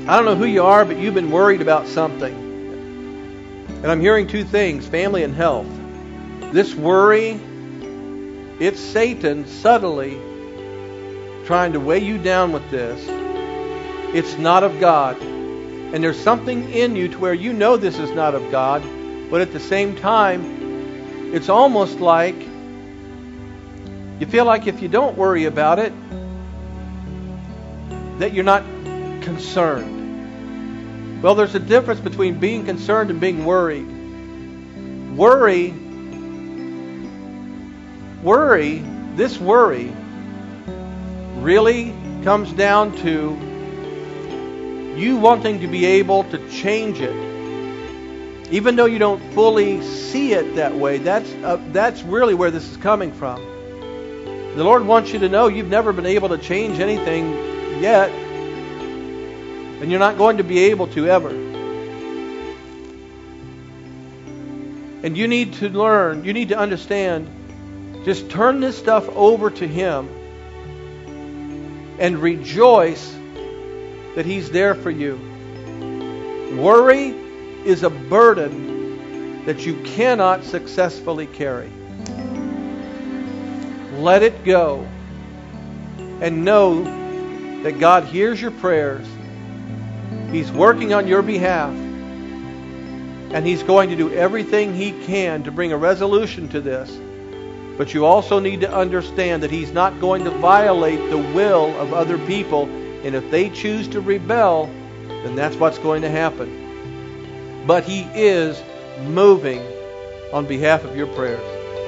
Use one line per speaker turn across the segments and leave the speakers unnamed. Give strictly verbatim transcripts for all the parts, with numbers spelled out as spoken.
I don't know who you are, but you've been worried about something. And I'm hearing two things, family and health. This worry, it's Satan subtly trying to weigh you down with this. It's not of God. And there's something in you to where you know this is not of God, but at the same time, it's almost like you feel like if you don't worry about it, that you're not concerned. Well, there's a difference between being concerned and being worried. Worry, worry, this worry really comes down to you wanting to be able to change it. Even though you don't fully see it that way, that's uh, that's really where this is coming from. The Lord wants you to know you've never been able to change anything yet, and you're not going to be able to ever. And you need to learn, you need to understand, just turn this stuff over to Him and rejoice that He's there for you. Worry is a burden that you cannot successfully carry. Let it go and know that God hears your prayers. He's working on your behalf, and He's going to do everything He can to bring a resolution to this. But you also need to understand that He's not going to violate the will of other people, and if they choose to rebel, then that's what's going to happen. But He is moving on behalf of your prayers.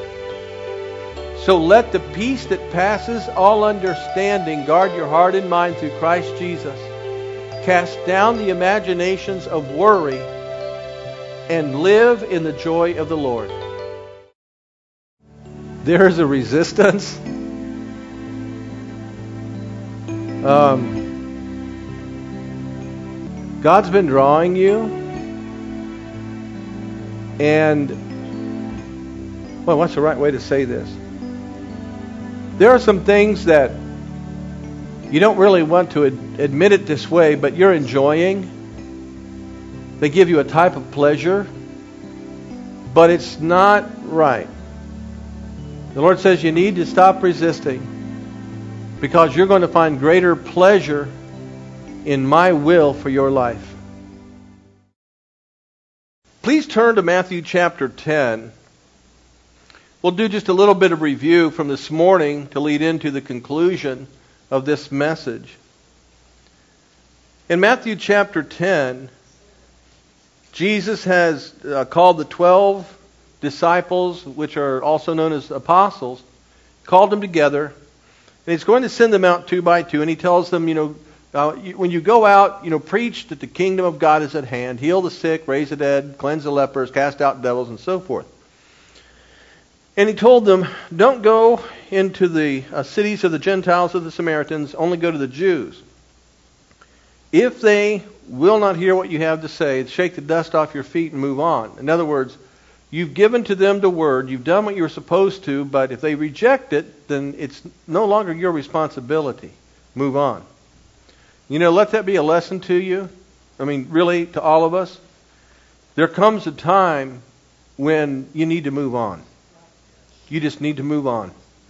So let the peace that passes all understanding guard your heart and mind through Christ Jesus. Cast down the imaginations of worry and live in the joy of the Lord. There is a resistance. Um, God's been drawing you. And, well, what's the right way to say this? There are some things that you don't really want to ad- admit it this way, but you're enjoying. They give you a type of pleasure, but it's not right. The Lord says you need to stop resisting, because you're going to find greater pleasure in my will for your life. Please turn to Matthew chapter ten. We'll do just a little bit of review from this morning to lead into the conclusion of this message. In Matthew chapter ten, Jesus has uh, called the twelve disciples, which are also known as apostles, called them together, and He's going to send them out two by two, and He tells them, you know, Uh, you, when you go out, you know, preach that the kingdom of God is at hand. Heal the sick, raise the dead, cleanse the lepers, cast out devils, and so forth. And He told them, don't go into the uh, cities of the Gentiles or the Samaritans, only go to the Jews. If they will not hear what you have to say, shake the dust off your feet and move on. In other words, you've given to them the word, you've done what you were supposed to, but if they reject it, then it's no longer your responsibility. Move on. You know, let that be a lesson to you. I mean, really, to all of us. There comes a time when you need to move on. You just need to move on.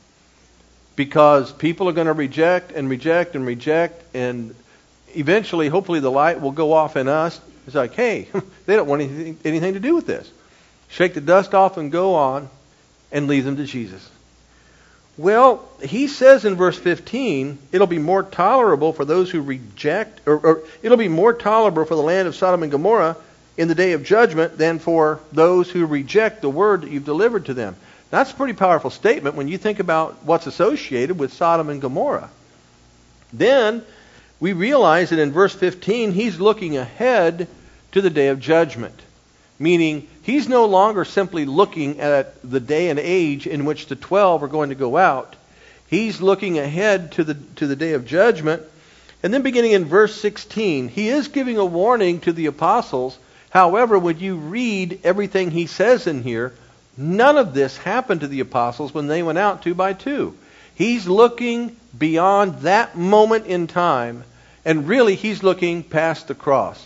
Because people are going to reject and reject and reject, and eventually, hopefully, the light will go off in us. It's like, hey, they don't want anything, anything to do with this. Shake the dust off and go on and leave them to Jesus. Well, He says in verse fifteen, it'll be more tolerable for those who reject, or, or it'll be more tolerable for the land of Sodom and Gomorrah in the day of judgment than for those who reject the word that you've delivered to them. That's a pretty powerful statement when you think about what's associated with Sodom and Gomorrah. Then we realize that in verse fifteen, He's looking ahead to the day of judgment. Meaning, He's no longer simply looking at the day and age in which the twelve are going to go out. He's looking ahead to the to the day of judgment. And then beginning in verse sixteen, He is giving a warning to the apostles. However, when you read everything He says in here, none of this happened to the apostles when they went out two by two. He's looking beyond that moment in time And really, he's looking past the cross.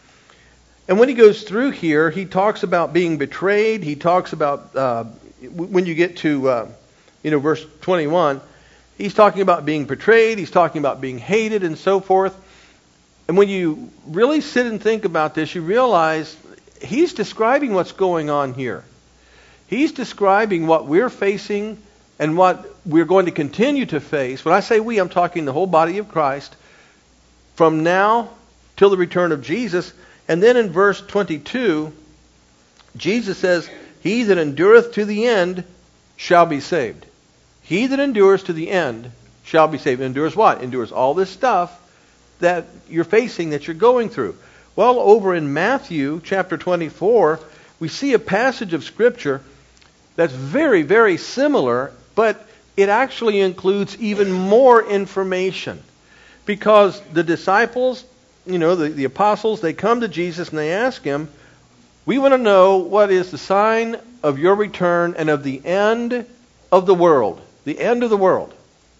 And when he goes through here, he talks about being betrayed. He talks about, uh, when you get to, uh, you know, verse twenty-one, he's talking about being betrayed. He's talking about being hated and so forth. And when you really sit and think about this, you realize he's describing what's going on here. He's describing what we're facing and what we're going to continue to face. When I say we, I'm talking the whole body of Christ from now till the return of Jesus. And then in verse twenty-two, Jesus says, he that endureth to the end shall be saved. He that endures to the end shall be saved. Endures what? Endures all this stuff that you're facing, that you're going through. Well, over in Matthew chapter twenty-four, we see a passage of Scripture that's very, very similar, but it actually includes even more information. Because the disciples, you know, the, the apostles, they come to Jesus and they ask him, we want to know what is the sign of your return and of the end of the world. The end of the world.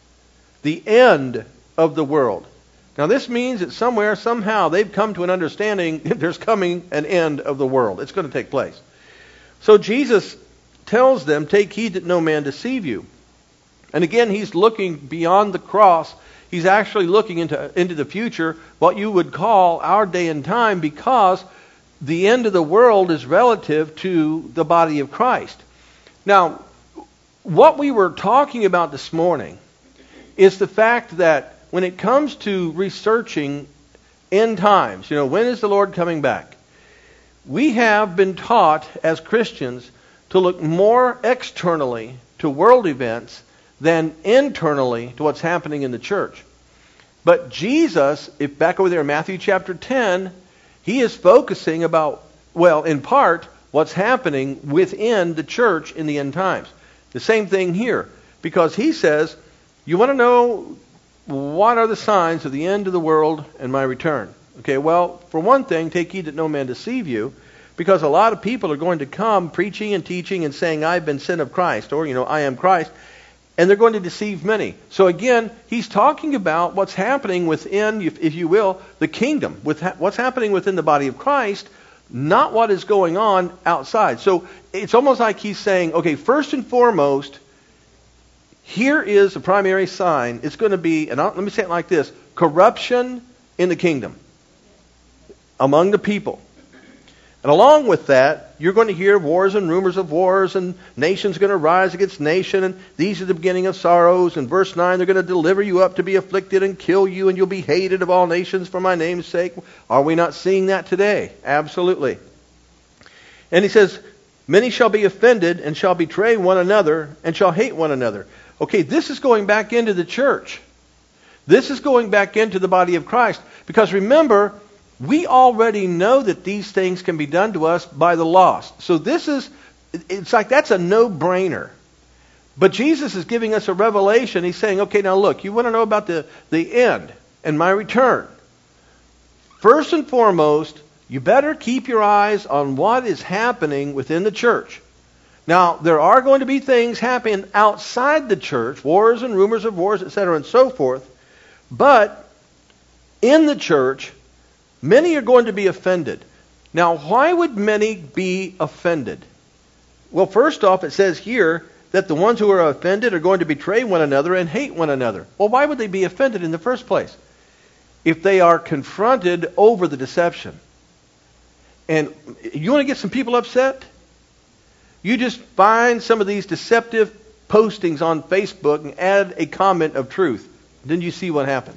The end of the world. Now this means that somewhere, somehow, they've come to an understanding that there's coming an end of the world. It's going to take place. So Jesus tells them, take heed that no man deceive you. And again, he's looking beyond the cross. He's actually looking into, into the future, what you would call our day and time, because the end of the world is relative to the body of Christ. Now, what we were talking about this morning is the fact that when it comes to researching end times, you know, when is the Lord coming back? We have been taught as Christians to look more externally to world events than internally to what's happening in the church. But Jesus, if back over there in Matthew chapter ten, he is focusing about, well, in part, what's happening within the church in the end times. The same thing here, because he says, you want to know what are the signs of the end of the world and my return? Okay, well, for one thing, take heed that no man deceive you, because a lot of people are going to come preaching and teaching and saying, I've been sent of Christ, or, you know, I am Christ, and they're going to deceive many. So again, he's talking about what's happening within, if you will, the kingdom, with what's happening within the body of Christ, not what is going on outside. So it's almost like he's saying, okay, first and foremost, here is the primary sign. It's going to be, and I'll, let me say it like this, corruption in the kingdom among the people. And along with that, you're going to hear wars and rumors of wars, and nations going to rise against nation, and these are the beginning of sorrows. In verse nine, they're going to deliver you up to be afflicted and kill you, and you'll be hated of all nations for my name's sake. Are we not seeing that today? Absolutely. And he says, many shall be offended and shall betray one another and shall hate one another. Okay, this is going back into the church. This is going back into the body of Christ. Because remember, we already know that these things can be done to us by the lost. So this is, it's like that's a no-brainer. But Jesus is giving us a revelation. He's saying, okay, now look, you want to know about the, the end and my return. First and foremost, you better keep your eyes on what is happening within the church. Now, there are going to be things happening outside the church, wars and rumors of wars, et cetera, and so forth. But in the church, many are going to be offended. Now, why would many be offended? Well, first off, it says here that the ones who are offended are going to betray one another and hate one another. Well, why would they be offended in the first place? If they are confronted over the deception. And you want to get some people upset? You just find some of these deceptive postings on Facebook and add a comment of truth. Then you see what happens.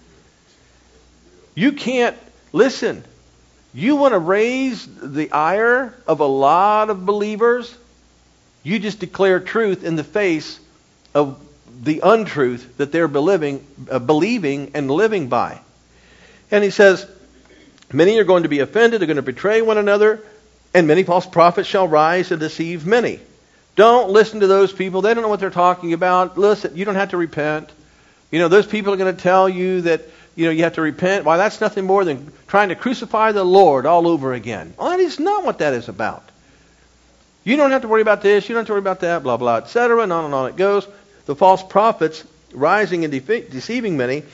You can't, listen, you want to raise the ire of a lot of believers? You just declare truth in the face of the untruth that they're believing, uh, believing and living by. And he says, many are going to be offended, they're going to betray one another, and many false prophets shall rise and deceive many. Don't listen to those people. They don't know what they're talking about. Listen, you don't have to repent. You know, those people are going to tell you that, you know, you have to repent. Why, that's nothing more than trying to crucify the Lord all over again. Well, that is not what that is about. You don't have to worry about this, you don't have to worry about that, blah, blah, et cetera, and on and on it goes. The false prophets rising and de- deceiving many.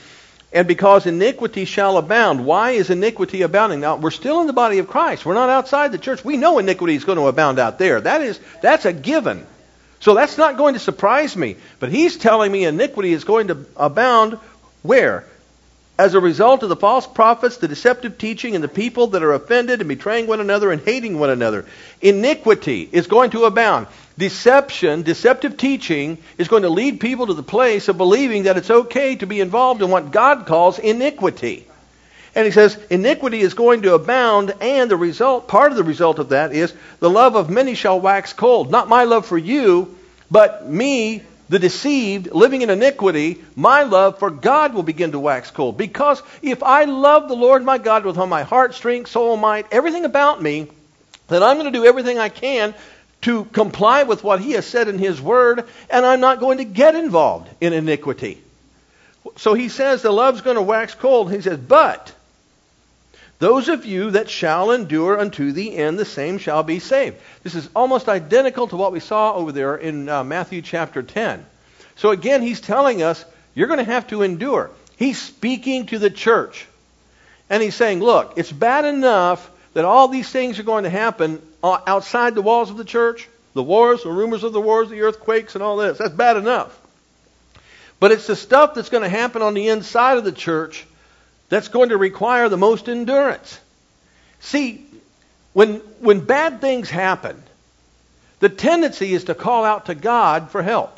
And because iniquity shall abound. Why is iniquity abounding? Now, we're still in the body of Christ. We're not outside the church. We know iniquity is going to abound out there. That is, that's a given. So that's not going to surprise me. But he's telling me iniquity is going to abound where? As a result of the false prophets, the deceptive teaching, and the people that are offended and betraying one another and hating one another. Iniquity is going to abound. Deception, deceptive teaching, is going to lead people to the place of believing that it's okay to be involved in what God calls iniquity. And he says, iniquity is going to abound, and the result, part of the result of that is, the love of many shall wax cold. Not my love for you, but me, the deceived, living in iniquity, my love for God will begin to wax cold. Because if I love the Lord my God with all my heart, strength, soul, might, everything about me, then I'm going to do everything I can to comply with what he has said in his word, and I'm not going to get involved in iniquity. So he says the love's going to wax cold. He says, but those of you that shall endure unto the end, the same shall be saved. This is almost identical to what we saw over there in uh, Matthew chapter ten. So again, he's telling us, you're going to have to endure. He's speaking to the church. And he's saying, look, it's bad enough that all these things are going to happen outside the walls of the church. The wars, the rumors of the wars, the earthquakes, and all this. That's bad enough. But it's the stuff that's going to happen on the inside of the church that's going to require the most endurance. See, when, when bad things happen, the tendency is to call out to God for help.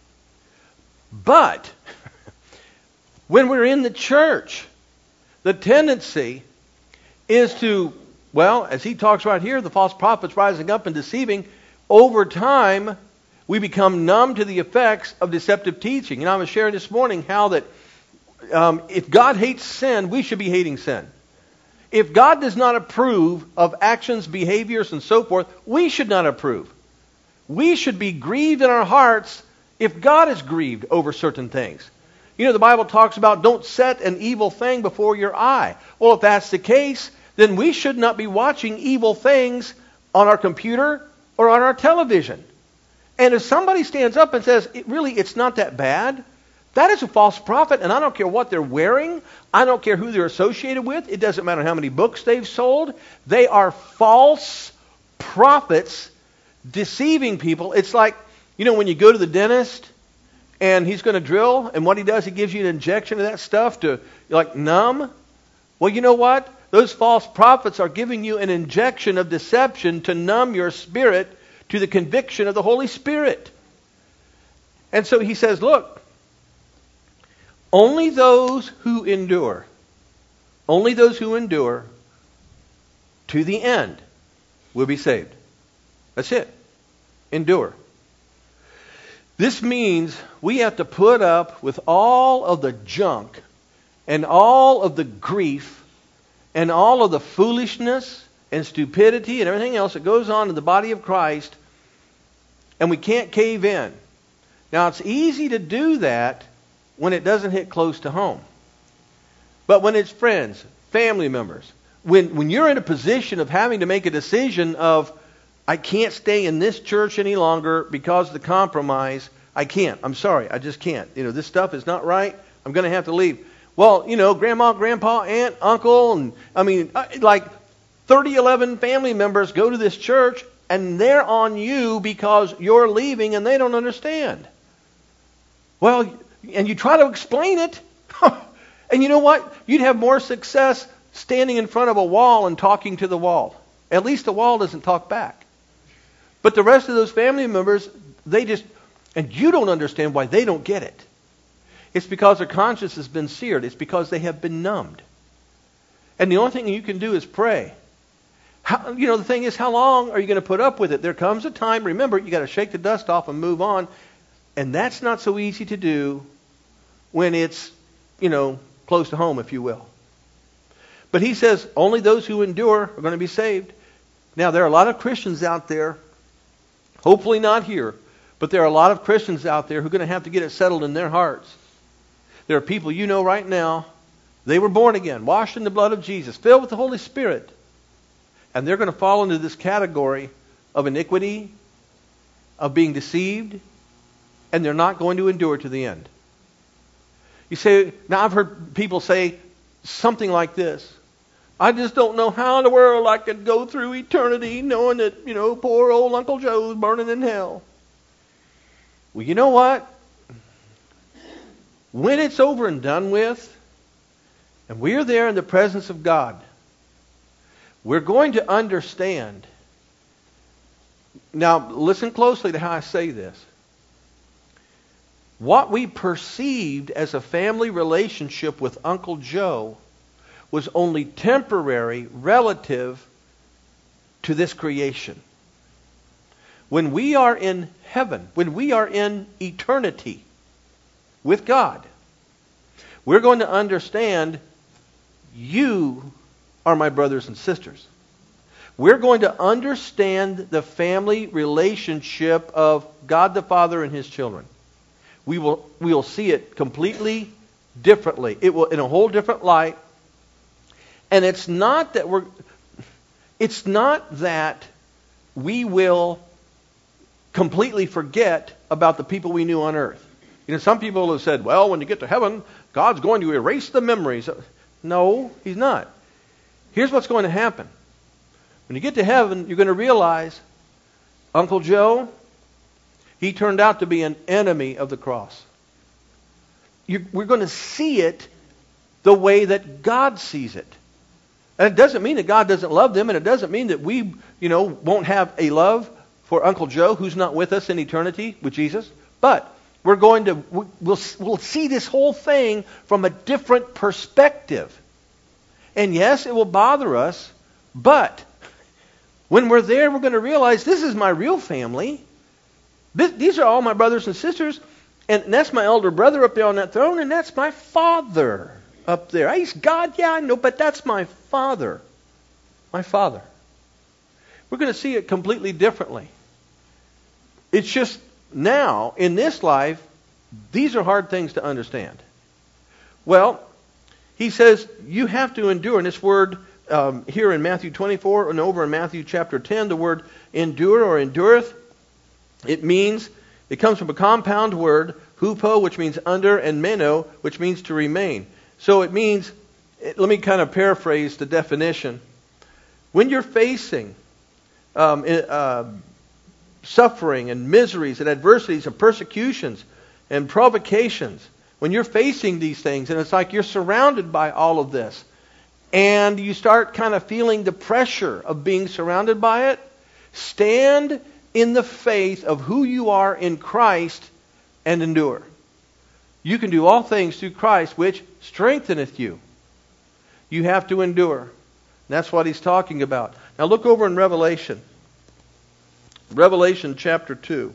But when we're in the church, the tendency is to, well, as he talks right here, the false prophets rising up and deceiving, over time, we become numb to the effects of deceptive teaching. And I was sharing this morning how that um, if God hates sin, we should be hating sin. If God does not approve of actions, behaviors, and so forth, we should not approve. We should be grieved in our hearts if God is grieved over certain things. You know, the Bible talks about don't set an evil thing before your eye. Well, if that's the case, then we should not be watching evil things on our computer or on our television. And if somebody stands up and says, it really, it's not that bad, that is a false prophet, and I don't care what they're wearing. I don't care who they're associated with. It doesn't matter how many books they've sold. They are false prophets deceiving people. It's like, you know, when you go to the dentist and he's going to drill, and what he does, he gives you an injection of that stuff to, like, numb. Well, you know what? Those false prophets are giving you an injection of deception to numb your spirit to the conviction of the Holy Spirit. And so he says, look, only those who endure, only those who endure to the end will be saved. That's it. Endure. This means we have to put up with all of the junk and all of the grief and all of the foolishness and stupidity and everything else that goes on in the body of Christ, and we can't cave in. Now, it's easy to do that when it doesn't hit close to home. But when it's friends, family members, when, when you're in a position of having to make a decision of, I can't stay in this church any longer because of the compromise, I can't. I'm sorry, I just can't. You know, this stuff is not right. I'm going to have to leave. Well, you know, grandma, grandpa, aunt, uncle, and I mean, like thirty, eleven family members go to this church, and they're on you because you're leaving and they don't understand. Well, and you try to explain it, and you know what? You'd have more success standing in front of a wall and talking to the wall. At least the wall doesn't talk back. But the rest of those family members, they just, and you don't understand why they don't get it. It's because their conscience has been seared. It's because they have been numbed. And the only thing you can do is pray. How, you know, the thing is, how long are you going to put up with it? There comes a time, remember, you got to shake the dust off and move on. And that's not so easy to do when it's, you know, close to home, if you will. But he says, only those who endure are going to be saved. Now, there are a lot of Christians out there, hopefully not here, but there are a lot of Christians out there who are going to have to get it settled in their hearts. There are people you know right now, they were born again, washed in the blood of Jesus, filled with the Holy Spirit. And they're going to fall into this category of iniquity, of being deceived, and they're not going to endure to the end. You say, now I've heard people say something like this. I just don't know how in the world I could go through eternity knowing that, you know, poor old Uncle Joe's burning in hell. Well, you know what? When it's over and done with, and we're there in the presence of God, we're going to understand. Now, listen closely to how I say this. What we perceived as a family relationship with Uncle Joe was only temporary relative to this creation. When we are in heaven, when we are in eternity with God, we're going to understand you are my brothers and sisters. We're going to understand the family relationship of God the Father and His children. We will we will see it completely differently. It will in a whole different light. And it's not that we're it's not that we will completely forget about the people we knew on earth. You know, some people have said, well, when you get to heaven, God's going to erase the memories. No, He's not. Here's what's going to happen. When you get to heaven, you're going to realize Uncle Joe, he turned out to be an enemy of the cross. You're, we're going to see it the way that God sees it. And it doesn't mean that God doesn't love them, and it doesn't mean that we, you know, won't have a love for Uncle Joe, who's not with us in eternity with Jesus. But we're going to, we'll, we'll see this whole thing from a different perspective. And yes, it will bother us, but when we're there, we're going to realize this is my real family. This, these are all my brothers and sisters, and that's my elder brother up there on that throne, and that's my Father up there. He's God, yeah, I know, but that's my Father. My Father. We're going to see it completely differently. It's just now, in this life, these are hard things to understand. Well, he says you have to endure. And this word um, here in Matthew twenty-four and over in Matthew chapter ten, the word endure or endureth, it means, it comes from a compound word, hupo, which means under, and meno, which means to remain. So it means, let me kind of paraphrase the definition. When you're facing um, uh, suffering and miseries and adversities and persecutions and provocations, when you're facing these things and it's like you're surrounded by all of this and you start kind of feeling the pressure of being surrounded by it, stand in the faith of who you are in Christ and endure. You can do all things through Christ which strengtheneth you. You have to endure. That's what he's talking about. Now look over in Revelation. Revelation chapter two.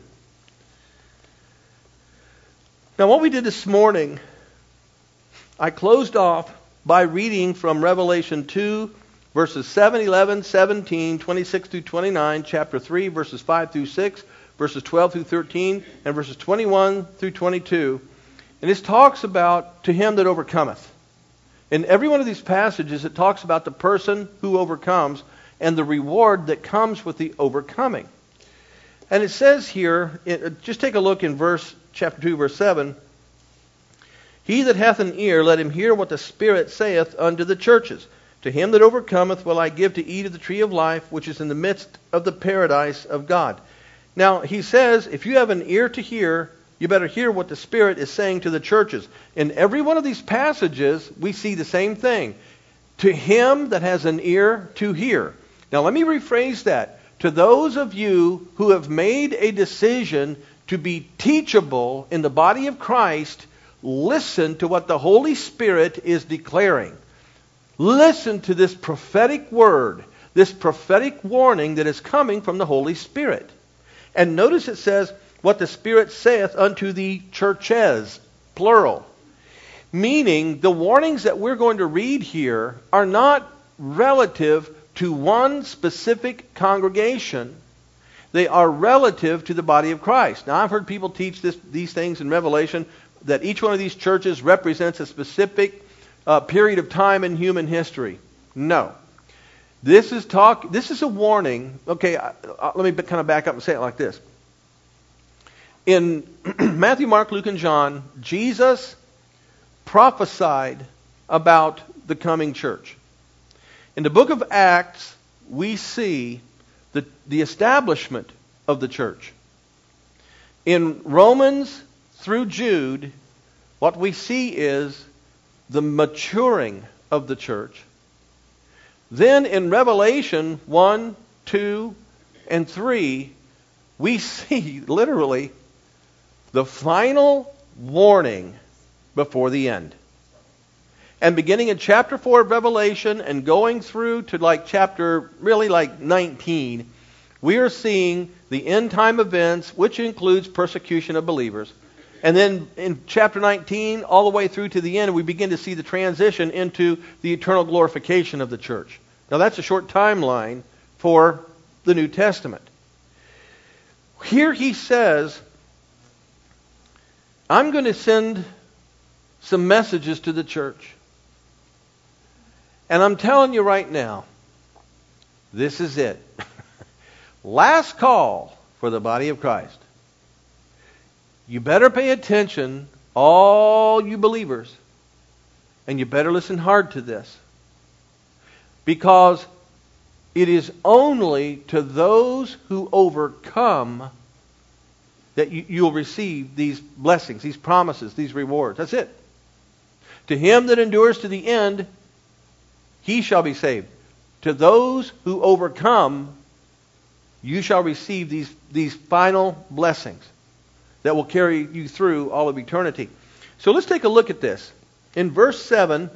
Now what we did this morning, I closed off by reading from Revelation two, verses seven, eleven, seventeen, twenty-six through twenty-nine, chapter three, verses five through six, verses twelve through thirteen, and verses twenty-one through twenty-two. And this talks about to him that overcometh. In every one of these passages, it talks about the person who overcomes and the reward that comes with the overcoming. And it says here, just take a look in verse chapter two, verse seven. He that hath an ear, let him hear what the Spirit saith unto the churches. To him that overcometh will I give to eat of the tree of life, which is in the midst of the paradise of God. Now, he says, if you have an ear to hear, you better hear what the Spirit is saying to the churches. In every one of these passages, we see the same thing. To him that has an ear to hear. Now, let me rephrase that. To those of you who have made a decision to be teachable in the body of Christ, listen to what the Holy Spirit is declaring. Listen to this prophetic word, this prophetic warning that is coming from the Holy Spirit. And notice it says, what the Spirit saith unto the churches, plural. Meaning, the warnings that we're going to read here are not relative to one specific congregation. They are relative to the body of Christ. Now, I've heard people teach this, these things in Revelation, that each one of these churches represents a specific uh, period of time in human history. No. This is talk. This is a warning. Okay, I, I, let me kind of back up and say it like this. In Matthew, Mark, Luke, and John, Jesus prophesied about the coming church. In the book of Acts, we see the, the establishment of the church. In Romans through Jude, what we see is the maturing of the church. Then in Revelation one, two, and three, we see literally the final warning before the end. And beginning in chapter four of Revelation and going through to like chapter, really like nineteen, we are seeing the end time events, which includes persecution of believers. And then in chapter nineteen, all the way through to the end, we begin to see the transition into the eternal glorification of the church. Now that's a short timeline for the New Testament. Here he says, I'm going to send some messages to the church. And I'm telling you right now, this is it. Last call for the body of Christ. You better pay attention, all you believers, and you better listen hard to this. Because it is only to those who overcome that you, you'll receive these blessings, these promises, these rewards. That's it. To him that endures to the end, he shall be saved. To those who overcome, you shall receive these, these final blessings that will carry you through all of eternity. So let's take a look at this. In verse seven,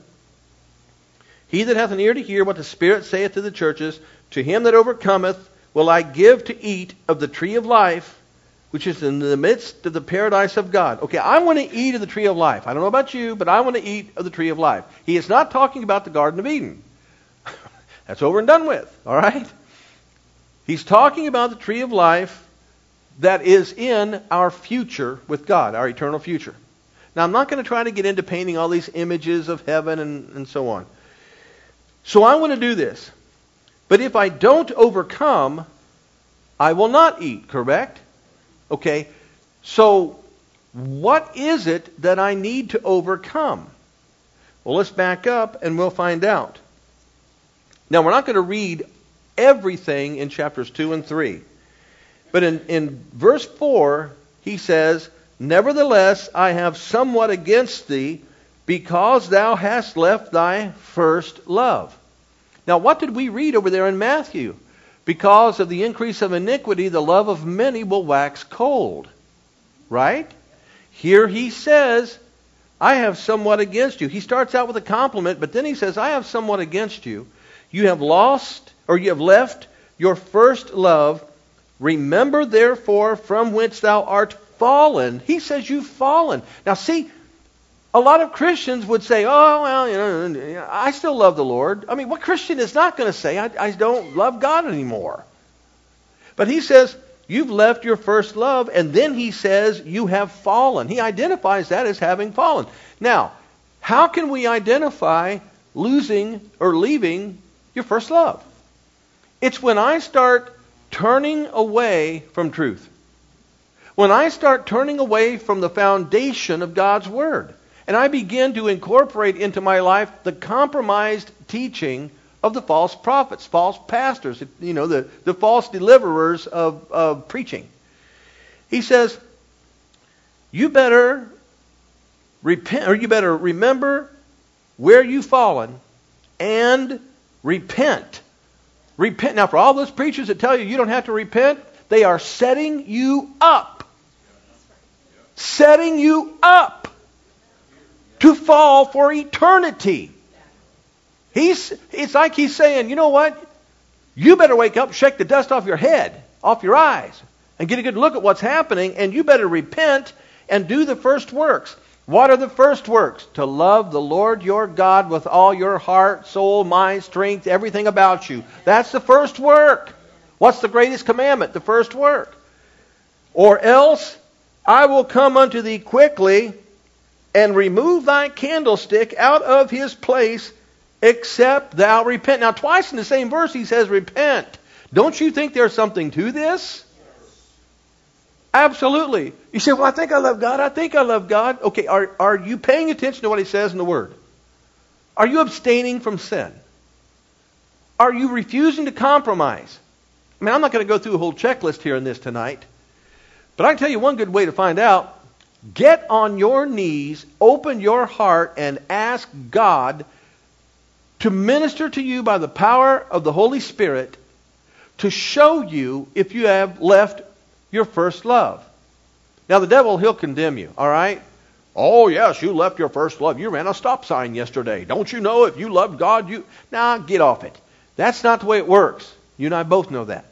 he that hath an ear to hear what the Spirit saith to the churches, to him that overcometh will I give to eat of the tree of life, which is in the midst of the paradise of God. Okay, I want to eat of the tree of life. I don't know about you, but I want to eat of the tree of life. He is not talking about the Garden of Eden. That's over and done with, all right? He's talking about the tree of life that is in our future with God, our eternal future. Now, I'm not going to try to get into painting all these images of heaven and, and so on. So I want to do this. But if I don't overcome, I will not eat, correct? Okay, so what is it that I need to overcome? Well, let's back up and we'll find out. Now, we're not going to read everything in chapters two and three. But in, in verse four, he says, Nevertheless, I have somewhat against thee, because thou hast left thy first love. Now, what did we read over there in Matthew? Because of the increase of iniquity, the love of many will wax cold. Right? Here he says, I have somewhat against you. He starts out with a compliment, but then he says, I have somewhat against you. You have lost, or you have left your first love. Remember therefore from whence thou art fallen. He says you've fallen. Now see, a lot of Christians would say, oh, well, you know, I still love the Lord. I mean, what Christian is not going to say, I, I don't love God anymore? But he says, you've left your first love, and then he says, you have fallen. He identifies that as having fallen. Now, how can we identify losing or leaving your first love? It's when I start turning away from truth. When I start turning away from the foundation of God's Word. And I begin to incorporate into my life the compromised teaching of the false prophets, false pastors, you know, the, the false deliverers of, of preaching. He says, you better repent, or you better remember where you've fallen and repent. Repent. Now, for all those preachers that tell you you don't have to repent, they are setting you up. Setting you up to fall for eternity. He's, it's like he's saying, you know what? You better wake up, shake the dust off your head, off your eyes, and get a good look at what's happening, and you better repent and do the first works. What are the first works? To love the Lord your God with all your heart, soul, mind, strength, everything about you. That's the first work. What's the greatest commandment? The first work. Or else, I will come unto thee quickly, and remove thy candlestick out of his place, except thou repent. Now, twice in the same verse he says repent. Don't you think there's something to this? Absolutely. You say, well, I think I love God. I think I love God. Okay, are, are you paying attention to what he says in the Word? Are you abstaining from sin? Are you refusing to compromise? I mean, I'm not going to go through a whole checklist here in this tonight. But I can tell you one good way to find out. Get on your knees, open your heart, and ask God to minister to you by the power of the Holy Spirit to show you if you have left your first love. Now the devil, he'll condemn you, all right? Oh yes, you left your first love. You ran a stop sign yesterday. Don't you know if you loved God, you... Nah, get off it. That's not the way it works. You and I both know that.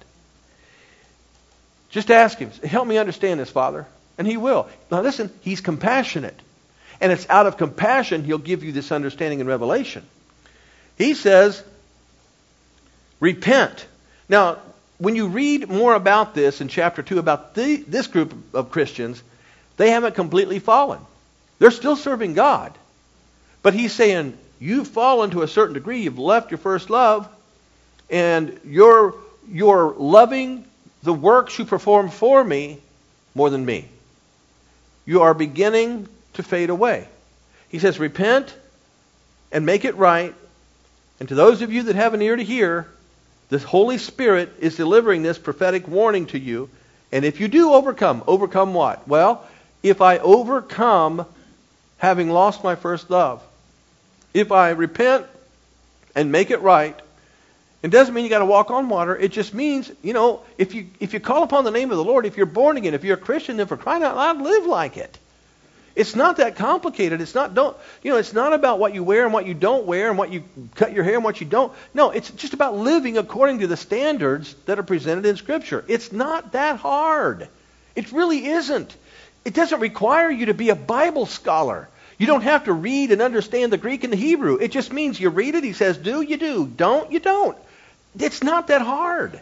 Just ask him, help me understand this, Father. And he will. Now listen, he's compassionate. And it's out of compassion he'll give you this understanding and revelation. He says, repent. Now, when you read more about this in chapter two, about the, this group of Christians, they haven't completely fallen. They're still serving God. But he's saying, you've fallen to a certain degree. You've left your first love. And you're, you're loving the works you perform for me more than me. You are beginning to fade away. He says, repent and make it right. And to those of you that have an ear to hear, the Holy Spirit is delivering this prophetic warning to you. And if you do overcome, overcome what? Well, if I overcome having lost my first love, if I repent and make it right, it doesn't mean you got to walk on water. It just means, you know, if you if you call upon the name of the Lord, if you're born again, if you're a Christian, then for crying out loud, live like it. It's not that complicated. It's not don't you know. It's not about what you wear and what you don't wear and what you cut your hair and what you don't. No, it's just about living according to the standards that are presented in Scripture. It's not that hard. It really isn't. It doesn't require you to be a Bible scholar. You don't have to read and understand the Greek and the Hebrew. It just means you read it. He says, do, you do. Don't, you don't. It's not that hard.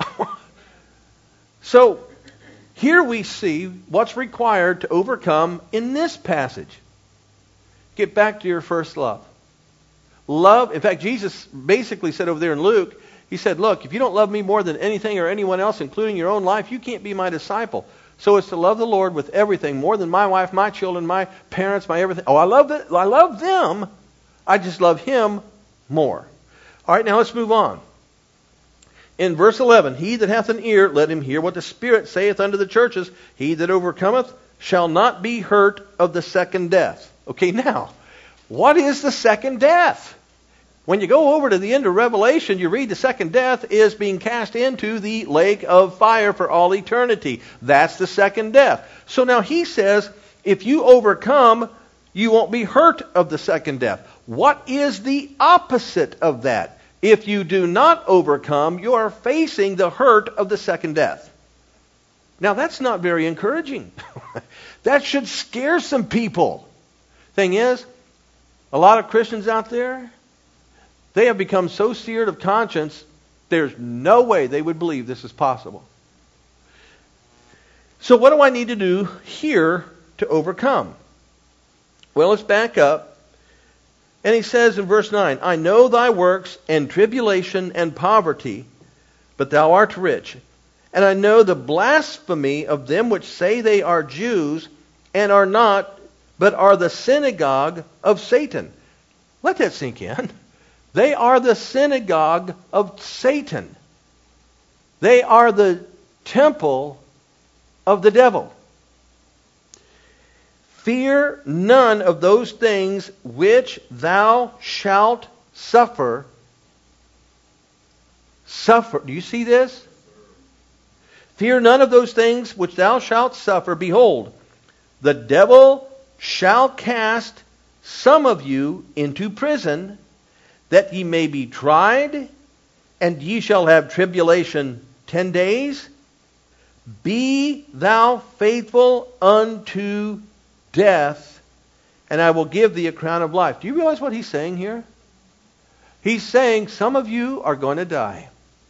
So, here we see what's required to overcome in this passage. Get back to your first love. Love, in fact, Jesus basically said over there in Luke, he said, look, if you don't love me more than anything or anyone else, including your own life, you can't be my disciple. So it's to love the Lord with everything, more than my wife, my children, my parents, my everything. Oh, I love it. I love them. I just love him more. All right, now let's move on. In verse eleven, he that hath an ear, let him hear what the Spirit saith unto the churches. He that overcometh shall not be hurt of the second death. Okay, now, what is the second death? When you go over to the end of Revelation, you read the second death is being cast into the lake of fire for all eternity. That's the second death. So now he says, if you overcome, you won't be hurt of the second death. What is the opposite of that? If you do not overcome, you are facing the hurt of the second death. Now that's not very encouraging. That should scare some people. Thing is, a lot of Christians out there, they have become so seared of conscience, there's no way they would believe this is possible. So what do I need to do here to overcome? Well, let's back up. And he says in verse nine, I know thy works and tribulation and poverty, but thou art rich. And I know the blasphemy of them which say they are Jews and are not, but are the synagogue of Satan. Let that sink in. They are the synagogue of Satan. They are the temple of the devil. Fear none of those things which thou shalt suffer. Suffer. Do you see this? Fear none of those things which thou shalt suffer. Behold, the devil shall cast some of you into prison, that ye may be tried, and ye shall have tribulation ten days. Be thou faithful unto death, and I will give thee a crown of life. Do you realize what he's saying here? He's saying some of you are going to die.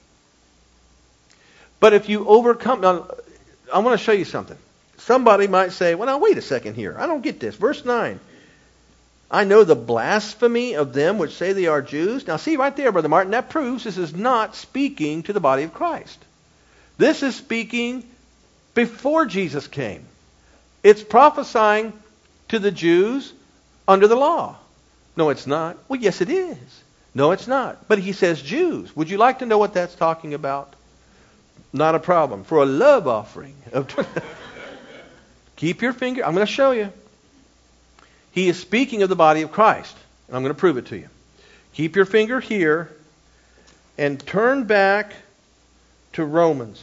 But if you overcome... Now, I want to show you something. Somebody might say, well, now wait a second here. I don't get this. Verse nine. I know the blasphemy of them which say they are Jews. Now see right there, Brother Martin, that proves this is not speaking to the body of Christ. This is speaking before Jesus came. It's prophesying to the Jews under the law. No, it's not. Well, yes, it is. No, it's not. But he says Jews. Would you like to know what that's talking about? Not a problem. For a love offering. Keep your finger. I'm going to show you. He is speaking of the body of Christ. And I'm going to prove it to you. Keep your finger here and turn back to Romans.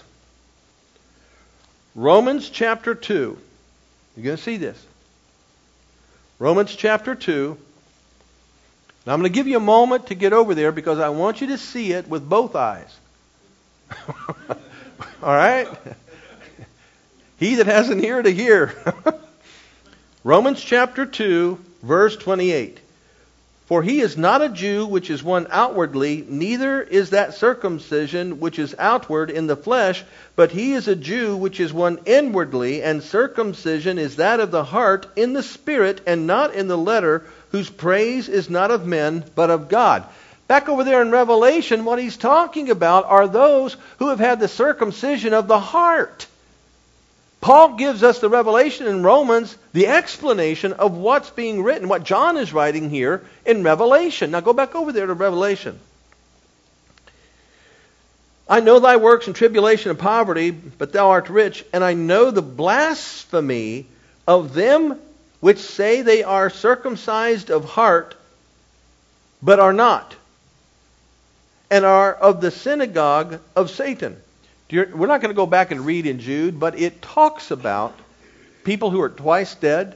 Romans chapter two. You're going to see this. Romans chapter two. Now I'm going to give you a moment to get over there because I want you to see it with both eyes. All right? He that has an ear to hear. Romans chapter two, verse twenty-eight. For he is not a Jew which is one outwardly, neither is that circumcision which is outward in the flesh, but he is a Jew which is one inwardly, and circumcision is that of the heart in the spirit and not in the letter, whose praise is not of men, but of God. Back over there in Revelation, what he's talking about are those who have had the circumcision of the heart. Paul gives us the revelation in Romans, the explanation of what's being written, what John is writing here in Revelation. Now go back over there to Revelation. I know thy works and tribulation and poverty, but thou art rich, and I know the blasphemy of them which say they are circumcised of heart, but are not, and are of the synagogue of Satan. We're not going to go back and read in Jude, but it talks about people who are twice dead.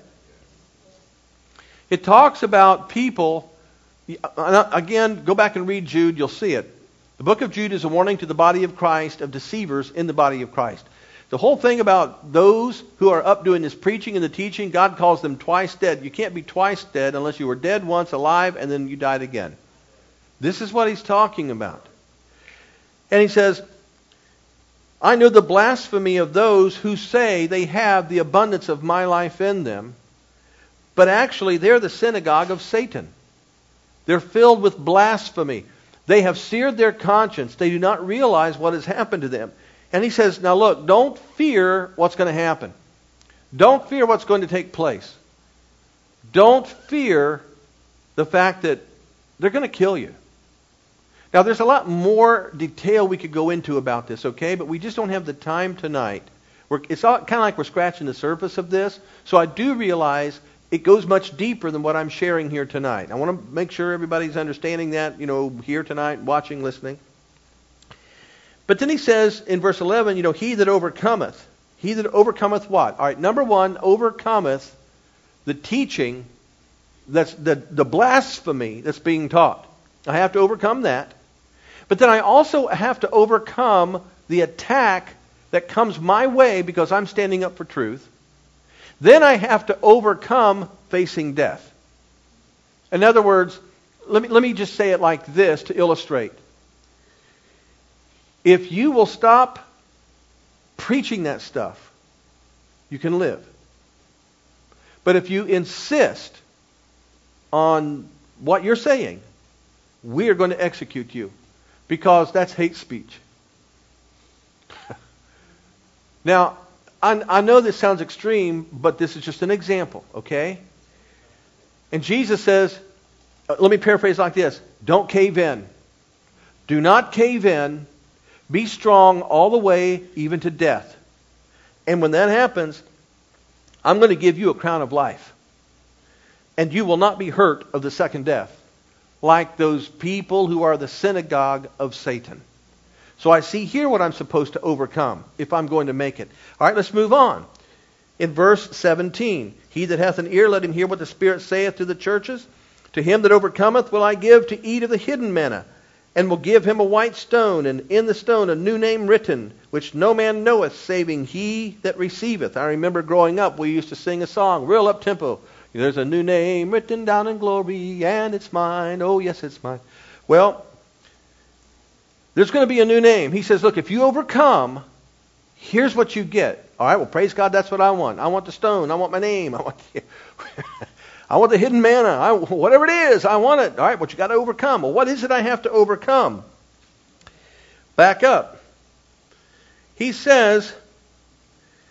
It talks about people, again, go back and read Jude, you'll see it. The book of Jude is a warning to the body of Christ of deceivers in the body of Christ. The whole thing about those who are up doing this preaching and the teaching, God calls them twice dead. You can't be twice dead unless you were dead once, alive, and then you died again. This is what he's talking about. And he says, I know the blasphemy of those who say they have the abundance of my life in them, but actually they're the synagogue of Satan. They're filled with blasphemy. They have seared their conscience. They do not realize what has happened to them. And he says, now look, don't fear what's going to happen. Don't fear what's going to take place. Don't fear the fact that they're going to kill you. Now, there's a lot more detail we could go into about this, okay? But we just don't have the time tonight. We're, it's all, kind of like we're scratching the surface of this. So I do realize it goes much deeper than what I'm sharing here tonight. I want to make sure everybody's understanding that, you know, here tonight, watching, listening. But then he says in verse eleven, you know, he that overcometh. He that overcometh what? All right, number one, overcometh the teaching, that's the, the blasphemy that's being taught. I have to overcome that. But then I also have to overcome the attack that comes my way because I'm standing up for truth. Then I have to overcome facing death. In other words, let me, let me just say it like this to illustrate. If you will stop preaching that stuff, you can live. But if you insist on what you're saying, we are going to execute you. Because that's hate speech. Now, I, I know this sounds extreme, but this is just an example, okay? And Jesus says, uh, let me paraphrase like this. Don't cave in. Do not cave in. Be strong all the way, even to death. And when that happens, I'm going to give you a crown of life. And you will not be hurt of the second death, like those people who are the synagogue of Satan. So I see here what I'm supposed to overcome if I'm going to make it. All right, let's move on. In verse seventeen, he that hath an ear, let him hear what the Spirit saith to the churches. To him that overcometh will I give to eat of the hidden manna, and will give him a white stone, and in the stone a new name written, which no man knoweth, saving he that receiveth. I remember growing up, we used to sing a song, real up-tempo. There's a new name written down in glory, and it's mine. Oh, yes, it's mine. Well, there's going to be a new name. He says, look, if you overcome, here's what you get. All right, well, praise God, that's what I want. I want the stone. I want my name. I want the, I want the hidden manna. I, whatever it is, I want it. All right, but you got to overcome. Well, what is it I have to overcome? Back up. He says,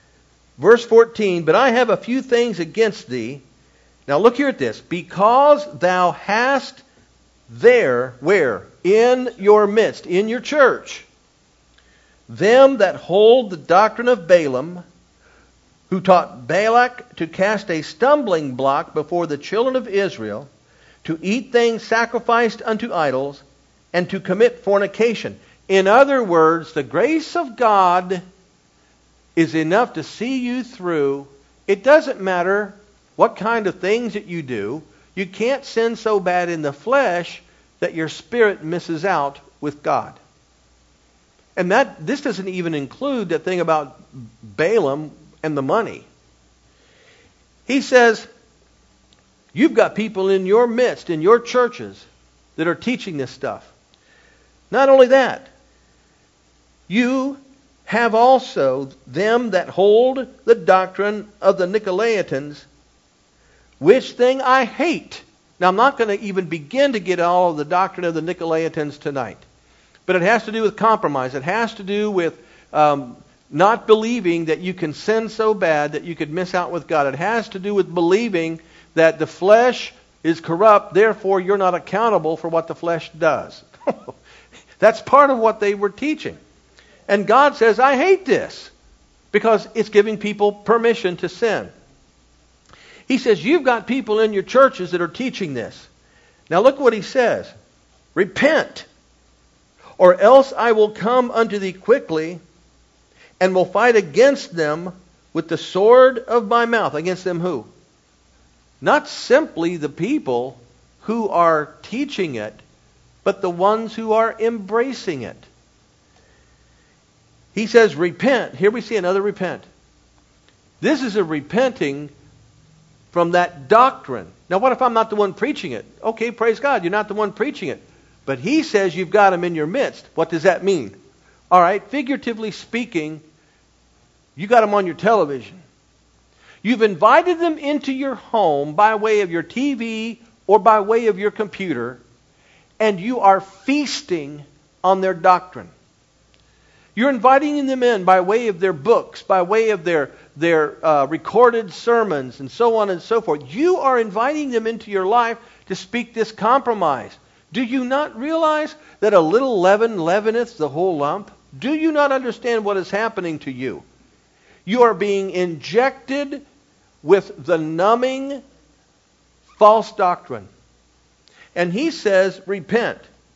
Verse fourteen, but I have a few things against thee. Now look here at this. Because thou hast there, where? In your midst, in your church, them that hold the doctrine of Balaam, who taught Balak to cast a stumbling block before the children of Israel, to eat things sacrificed unto idols, and to commit fornication. In other words, the grace of God is enough to see you through. It doesn't matter what kind of things that you do. You can't sin so bad in the flesh that your spirit misses out with God. And that this doesn't even include that thing about Balaam and the money. He says, you've got people in your midst, in your churches, that are teaching this stuff. Not only that, you have also them that hold the doctrine of the Nicolaitans, which thing I hate. Now, I'm not going to even begin to get all of the doctrine of the Nicolaitans tonight. But it has to do with compromise. It has to do with um, not believing that you can sin so bad that you could miss out with God. It has to do with believing that the flesh is corrupt, therefore you're not accountable for what the flesh does. That's part of what they were teaching. And God says, I hate this, because it's giving people permission to sin. He says, you've got people in your churches that are teaching this. Now look what he says. Repent, or else I will come unto thee quickly, and will fight against them with the sword of my mouth. Against them who? Not simply the people who are teaching it, but the ones who are embracing it. He says, repent. Here we see another repent. This is a repenting from that doctrine. Now, what if I'm not the one preaching it? Okay, praise God, you're not the one preaching it. But he says you've got them in your midst. What does that mean? All right, figuratively speaking, you got them on your television. You've invited them into your home by way of your T V or by way of your computer, and you are feasting on their doctrine. You're inviting them in by way of their books, by way of their, their uh, recorded sermons, and so on and so forth. You are inviting them into your life to speak this compromise. Do you not realize that a little leaven leaveneth the whole lump? Do you not understand what is happening to you? You are being injected with the numbing false doctrine. And he says, repent.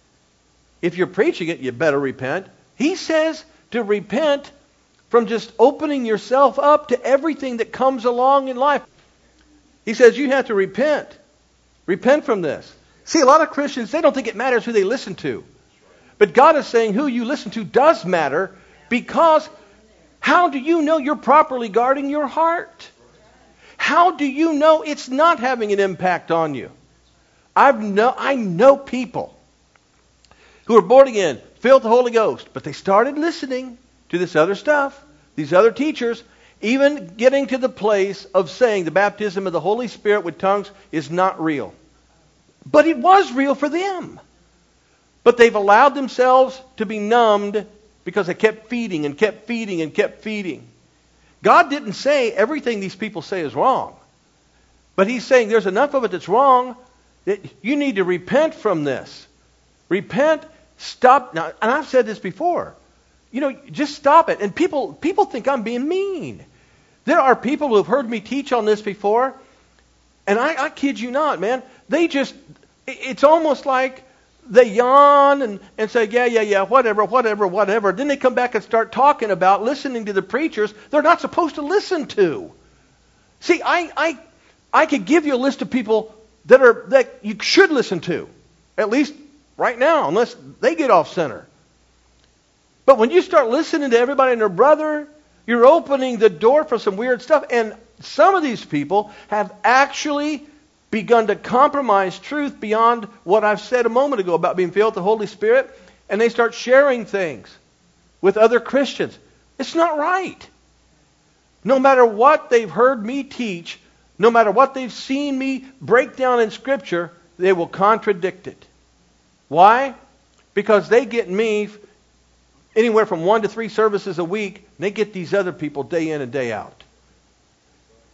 If you're preaching it, you better repent. He says to repent from just opening yourself up to everything that comes along in life. He says you have to repent. Repent from this. See, a lot of Christians, they don't think it matters who they listen to. But God is saying who you listen to does matter, because how do you know you're properly guarding your heart? How do you know it's not having an impact on you? I've know, I know people who are born again, filled with the Holy Ghost, but they started listening to this other stuff, these other teachers, even getting to the place of saying the baptism of the Holy Spirit with tongues is not real. But it was real for them. But they've allowed themselves to be numbed because they kept feeding and kept feeding and kept feeding. God didn't say everything these people say is wrong. But He's saying there's enough of it that's wrong that you need to repent from this. Repent, stop. Now, and I've said this before. You know, just stop it. And people, people think I'm being mean. There are people who have heard me teach on this before, and I, I kid you not, man. They just, it's almost like they yawn and, and say, yeah, yeah, yeah, whatever, whatever, whatever. Then they come back and start talking about listening to the preachers they're not supposed to listen to. See, I, I, I could give you a list of people that are that you should listen to, at least right now, unless they get off center. But when you start listening to everybody and their brother, you're opening the door for some weird stuff. And some of these people have actually begun to compromise truth beyond what I've said a moment ago about being filled with the Holy Spirit, and they start sharing things with other Christians. It's not right. No matter what they've heard me teach, no matter what they've seen me break down in Scripture, they will contradict it. Why? Because they get me anywhere from one to three services a week, and they get these other people day in and day out.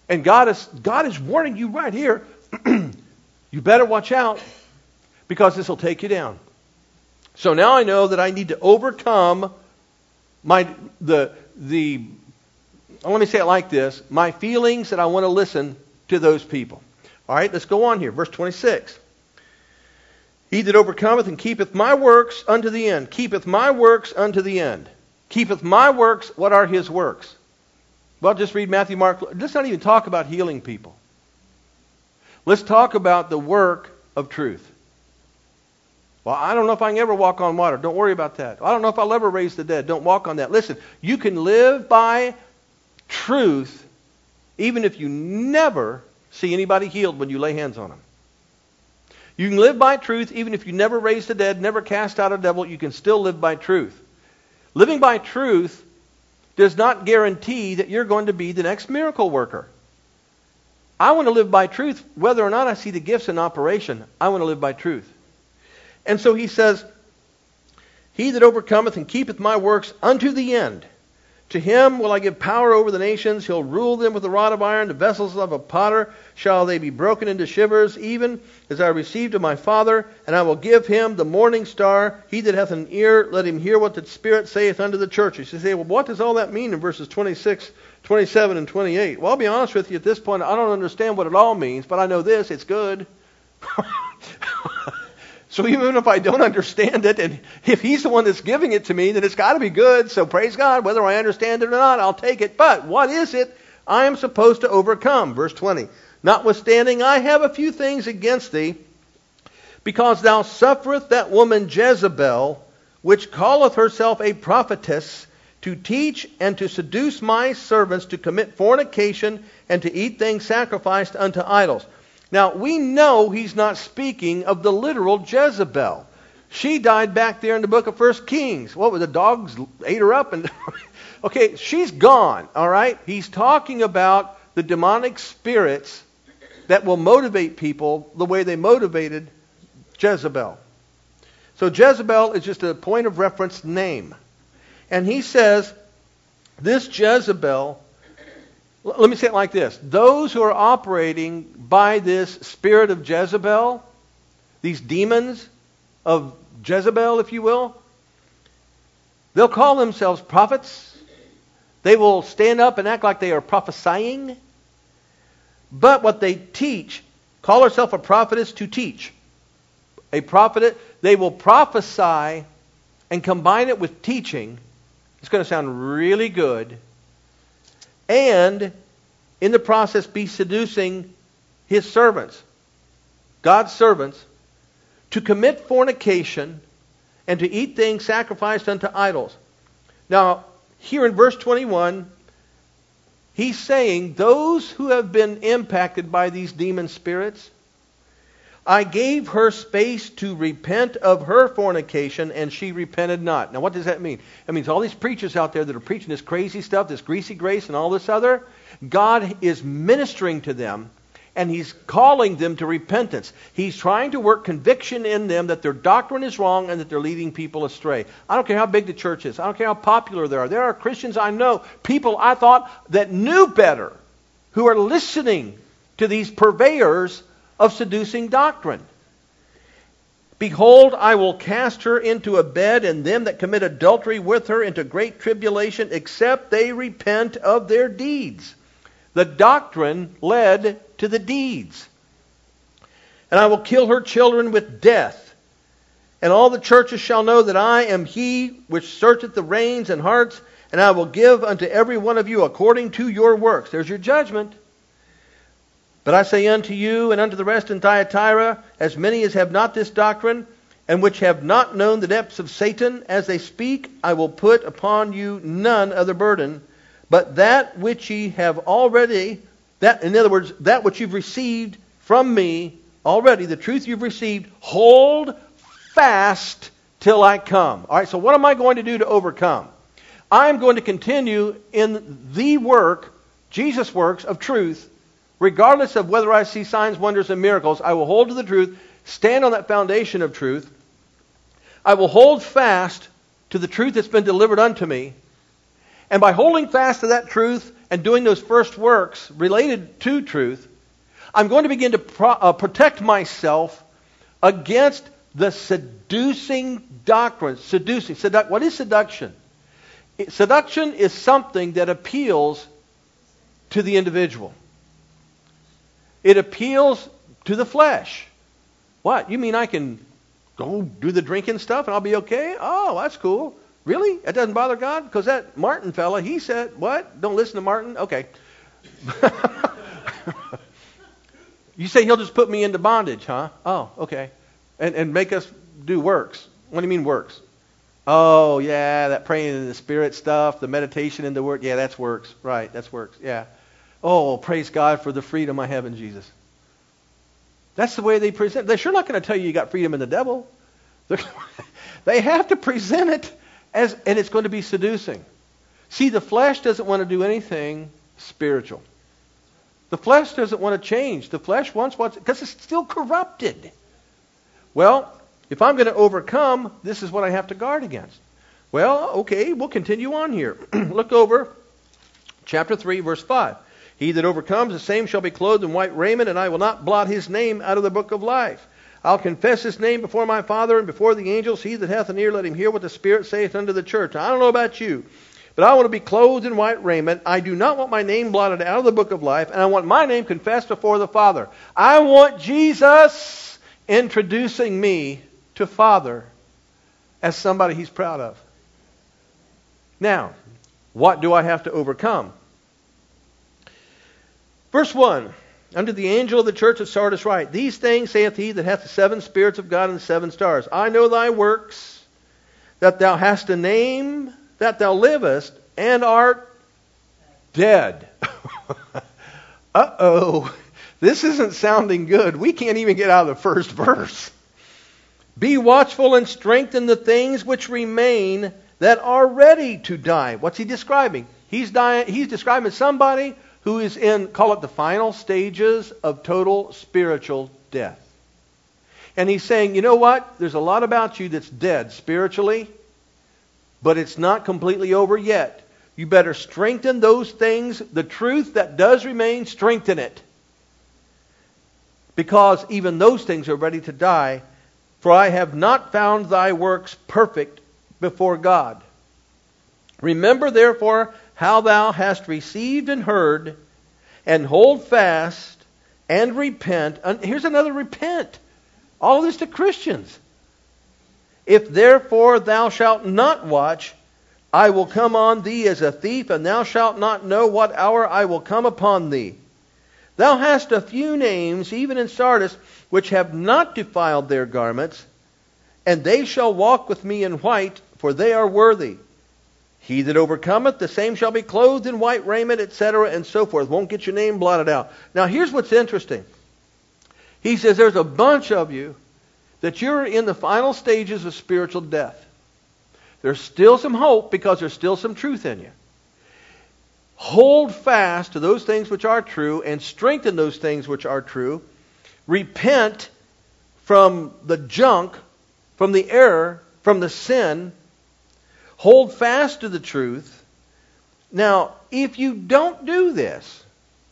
And God is, God is warning you right here, you better watch out because this will take you down. So now I know that I need to overcome my the the let me say it like this, my feelings that I want to listen to those people. All right, let's go on here. Verse twenty-six. He that overcometh and keepeth my works unto the end. Keepeth my works unto the end. Keepeth my works. What are his works? Well, just read Matthew, Mark. Let's not even talk about healing people. Let's talk about the work of truth. Well, I don't know if I can ever walk on water. Don't worry about that. I don't know if I'll ever raise the dead. Don't walk on that. Listen, you can live by truth even if you never see anybody healed when you lay hands on them. You can live by truth even if you never raise the dead, never cast out a devil. You can still live by truth. Living by truth does not guarantee that you're going to be the next miracle worker. I want to live by truth whether or not I see the gifts in operation. I want to live by truth. And so he says, he that overcometh and keepeth my works unto the end, to him will I give power over the nations. He'll rule them with a rod of iron. The vessels of a potter shall they be broken into shivers, even as I received of my Father. And I will give him the morning star. He that hath an ear, let him hear what the Spirit saith unto the churches. You say, well, what does all that mean in verses twenty-six, twenty-seven, and twenty-eight? Well, I'll be honest with you, at this point, I don't understand what it all means, but I know this, it's good. So even if I don't understand it, and if he's the one that's giving it to me, then it's got to be good. So praise God, whether I understand it or not, I'll take it. But what is it I am supposed to overcome? Verse twenty. Notwithstanding, I have a few things against thee, because thou sufferest that woman Jezebel, which calleth herself a prophetess, to teach and to seduce my servants to commit fornication and to eat things sacrificed unto idols. Now, we know he's not speaking of the literal Jezebel. She died back there in the book of First Kings. What were the dogs ate her up? And okay, she's gone, all right? He's talking about the demonic spirits that will motivate people the way they motivated Jezebel. So Jezebel is just a point of reference name. And he says, this Jezebel, let me say it like this. Those who are operating by this spirit of Jezebel, these demons of Jezebel, if you will, they'll call themselves prophets. They will stand up and act like they are prophesying. But what they teach, call herself a prophetess to teach. A prophet, they will prophesy and combine it with teaching. It's going to sound really good. And in the process be seducing his servants, God's servants, to commit fornication and to eat things sacrificed unto idols. Now, here in verse twenty-one, he's saying those who have been impacted by these demon spirits, I gave her space to repent of her fornication, and she repented not. Now, what does that mean? That means all these preachers out there that are preaching this crazy stuff, this greasy grace and all this other, God is ministering to them, and He's calling them to repentance. He's trying to work conviction in them that their doctrine is wrong and that they're leading people astray. I don't care how big the church is. I don't care how popular they are. There are Christians I know, people I thought that knew better, who are listening to these purveyors of seducing doctrine. Behold, I will cast her into a bed, and them that commit adultery with her into great tribulation, except they repent of their deeds. The doctrine led to the deeds. And I will kill her children with death. And all the churches shall know that I am He which searcheth the reins and hearts, and I will give unto every one of you according to your works. There's your judgment. But I say unto you and unto the rest in Thyatira, as many as have not this doctrine, and which have not known the depths of Satan, as they speak, I will put upon you none other burden, but that which ye have already, that in other words, that which you've received from me already, the truth you've received, hold fast till I come. All right, so what am I going to do to overcome? I'm going to continue in the work, Jesus' works of truth. Regardless of whether I see signs, wonders, and miracles, I will hold to the truth, stand on that foundation of truth. I will hold fast to the truth that's been delivered unto me. And by holding fast to that truth and doing those first works related to truth, I'm going to begin to pro- uh, protect myself against the seducing doctrines. Seducing. Sedu- what is seduction? It, seduction is something that appeals to the individual. It appeals to the flesh. What? You mean I can go do the drinking stuff and I'll be okay? Oh, that's cool. Really? That doesn't bother God? Because that Martin fella, he said, what? Don't listen to Martin? Okay. You say he'll just put me into bondage, huh? Oh, okay. And and make us do works. What do you mean works? Oh, yeah, that praying in the Spirit stuff, the meditation in the Word. Yeah, that's works. Right, that's works. Yeah. Oh, praise God for the freedom I have in Jesus. That's the way they present. They're sure not going to tell you you got freedom in the devil. They have to present it as, and it's going to be seducing. See, the flesh doesn't want to do anything spiritual. The flesh doesn't want to change. The flesh wants what's because it's still corrupted. Well, if I'm going to overcome, this is what I have to guard against. Well, okay, we'll continue on here. Look over chapter three, verse five. He that overcomes, the same shall be clothed in white raiment, and I will not blot his name out of the book of life. I'll confess his name before my Father and before the angels. He that hath an ear, let him hear what the Spirit saith unto the church. Now, I don't know about you, but I want to be clothed in white raiment. I do not want my name blotted out of the book of life, and I want my name confessed before the Father. I want Jesus introducing me to Father as somebody he's proud of. Now, what do I have to overcome? Verse one, unto the angel of the church of Sardis write, these things saith he that hath the seven spirits of God and the seven stars. I know thy works, that thou hast a name, that thou livest, and art dead. Uh-oh. This isn't sounding good. We can't even get out of the first verse. Be watchful and strengthen the things which remain that are ready to die. What's he describing? He's dying. He's describing somebody who is in, call it the final stages of total spiritual death. And he's saying, you know what? There's a lot about you that's dead spiritually, but it's not completely over yet. You better strengthen those things. The truth that does remain, strengthen it. Because even those things are ready to die. For I have not found thy works perfect before God. Remember therefore how thou hast received and heard, and hold fast and repent. And here's another repent. All of this to Christians. If therefore thou shalt not watch, I will come on thee as a thief, and thou shalt not know what hour I will come upon thee. Thou hast a few names, even in Sardis, which have not defiled their garments, and they shall walk with me in white, for they are worthy. He that overcometh, the same shall be clothed in white raiment, et cetera, and so forth. Won't get your name blotted out. Now, here's what's interesting. He says there's a bunch of you that you're in the final stages of spiritual death. There's still some hope because there's still some truth in you. Hold fast to those things which are true and strengthen those things which are true. Repent from the junk, from the error, from the sin. Hold fast to the truth. Now, if you don't do this,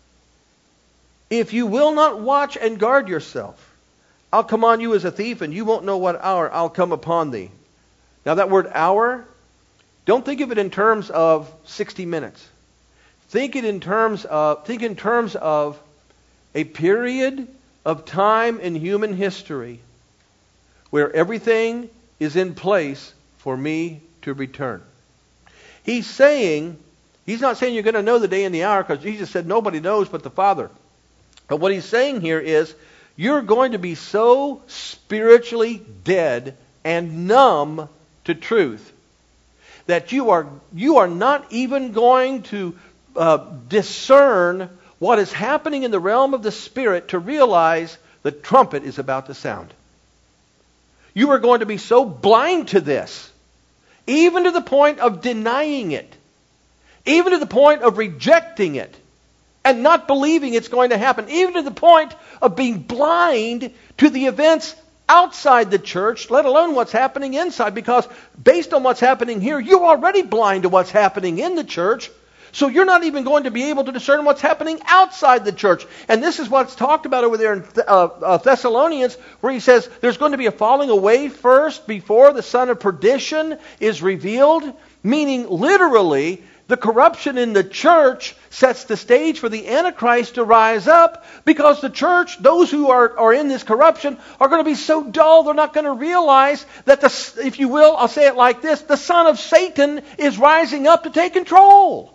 if you will not watch and guard yourself, I'll come on you as a thief, and you won't know what hour I'll come upon thee. Now that word hour, don't think of it in terms of sixty minutes. Think it in terms of think in terms of a period of time in human history where everything is in place for me to return. He's saying, he's not saying you're going to know the day and the hour, because Jesus said nobody knows but the Father. But what he's saying here is you're going to be so spiritually dead and numb to truth that you are you are not even going to uh, discern what is happening in the realm of the Spirit to realize the trumpet is about to sound. You are going to be so blind to this, even to the point of denying it, even to the point of rejecting it, and not believing it's going to happen, even to the point of being blind to the events outside the church, let alone what's happening inside, because based on what's happening here, you're already blind to what's happening in the church. So you're not even going to be able to discern what's happening outside the church. And this is what's talked about over there in uh, uh, Thessalonians, where he says there's going to be a falling away first before the son of perdition is revealed. Meaning, literally, the corruption in the church sets the stage for the Antichrist to rise up, because the church, those who are, are in this corruption, are going to be so dull they're not going to realize that, the, if you will, I'll say it like this, the son of Satan is rising up to take control.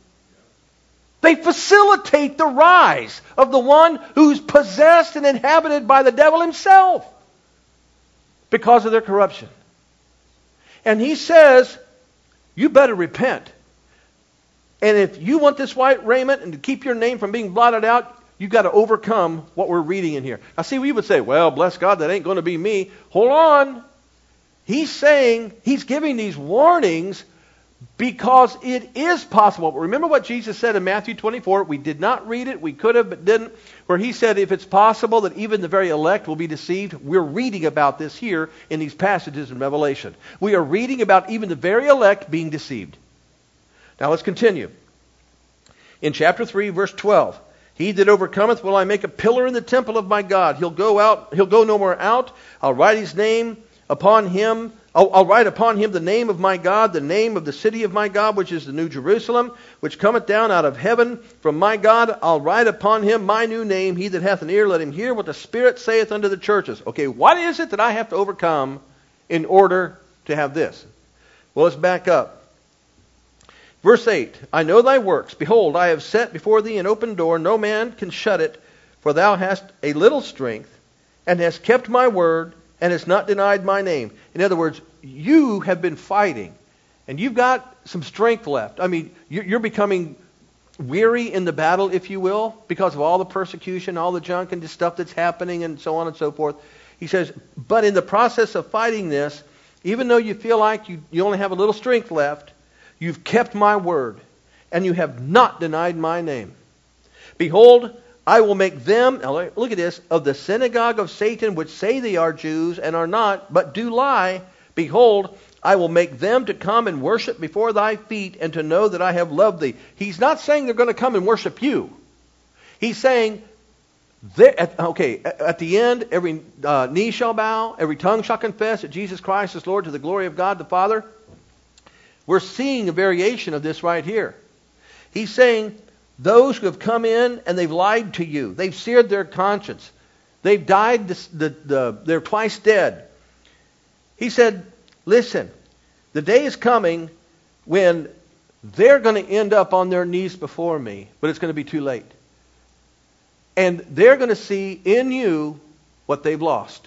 They facilitate the rise of the one who's possessed and inhabited by the devil himself because of their corruption. And he says, you better repent. And if you want this white raiment and to keep your name from being blotted out, you've got to overcome what we're reading in here. Now see, we would say, well, bless God, that ain't going to be me. Hold on. He's saying, he's giving these warnings because it is possible. Remember what Jesus said in Matthew twenty-four. We did not read it. We could have, but didn't. Where he said, if it's possible that even the very elect will be deceived. We're reading about this here in these passages in Revelation. We are reading about even the very elect being deceived. Now let's continue. In chapter three, verse twelve. He that overcometh will I make a pillar in the temple of my God. He'll go out, he'll go no more out. I'll write his name upon him. I'll, I'll write upon him the name of my God, the name of the city of my God, which is the New Jerusalem, which cometh down out of heaven from my God. I'll write upon him my new name. He that hath an ear, let him hear what the Spirit saith unto the churches. Okay, what is it that I have to overcome in order to have this? Well, let's back up. Verse eight, I know thy works. Behold, I have set before thee an open door. No man can shut it. For thou hast a little strength, and hast kept my word, and hast not denied my name. In other words, you have been fighting, and you've got some strength left. I mean, you're becoming weary in the battle, if you will, because of all the persecution, all the junk and the stuff that's happening, and so on and so forth. He says, but in the process of fighting this, even though you feel like you, you only have a little strength left, you've kept my word, and you have not denied my name. Behold, I will make them, now look at this, of the synagogue of Satan, which say they are Jews and are not, but do lie. Behold, I will make them to come and worship before thy feet, and to know that I have loved thee. He's not saying they're going to come and worship you. He's saying, at, okay, at the end, every uh, knee shall bow, every tongue shall confess that Jesus Christ is Lord, to the glory of God the Father. We're seeing a variation of this right here. He's saying, those who have come in and they've lied to you, they've seared their conscience, they've died, the, the, the, they're twice dead. He said, listen, the day is coming when they're going to end up on their knees before me, but it's going to be too late. And they're going to see in you what they've lost.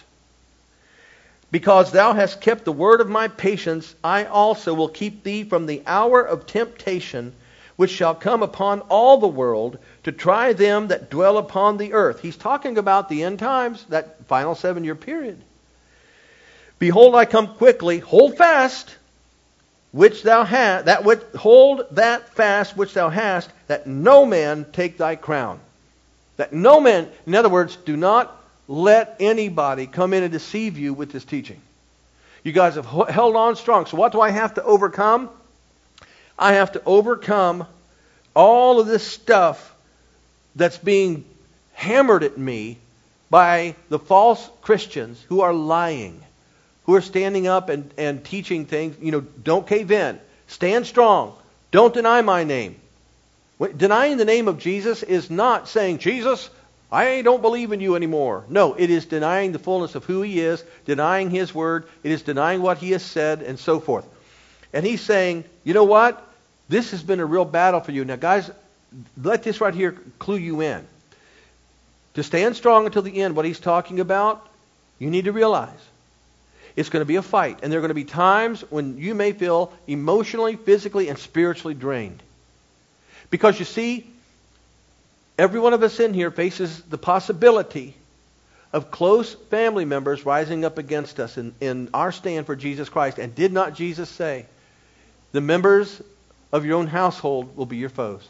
Because thou hast kept the word of my patience, I also will keep thee from the hour of temptation, which shall come upon all the world, to try them that dwell upon the earth. He's talking about the end times, that final seven-year period. Behold, I come quickly. Hold fast, which thou hast, that which, hold that fast which thou hast, that no man take thy crown. That no man, in other words, do not let anybody come in and deceive you with this teaching. You guys have held on strong. So what do I have to overcome? I have to overcome all of this stuff that's being hammered at me by the false Christians who are lying, who are standing up and, and teaching things. You know, don't cave in. Stand strong. Don't deny my name. Denying the name of Jesus is not saying, Jesus, I don't believe in you anymore. No, it is denying the fullness of who He is, denying His word. It is denying what He has said, and so forth. And He's saying, you know what? This has been a real battle for you. Now, guys, let this right here clue you in. To stand strong until the end, what He's talking about, you need to realize it's going to be a fight. And there are going to be times when you may feel emotionally, physically, and spiritually drained. Because you see, every one of us in here faces the possibility of close family members rising up against us in, in our stand for Jesus Christ. And did not Jesus say, the members of your own household will be your foes?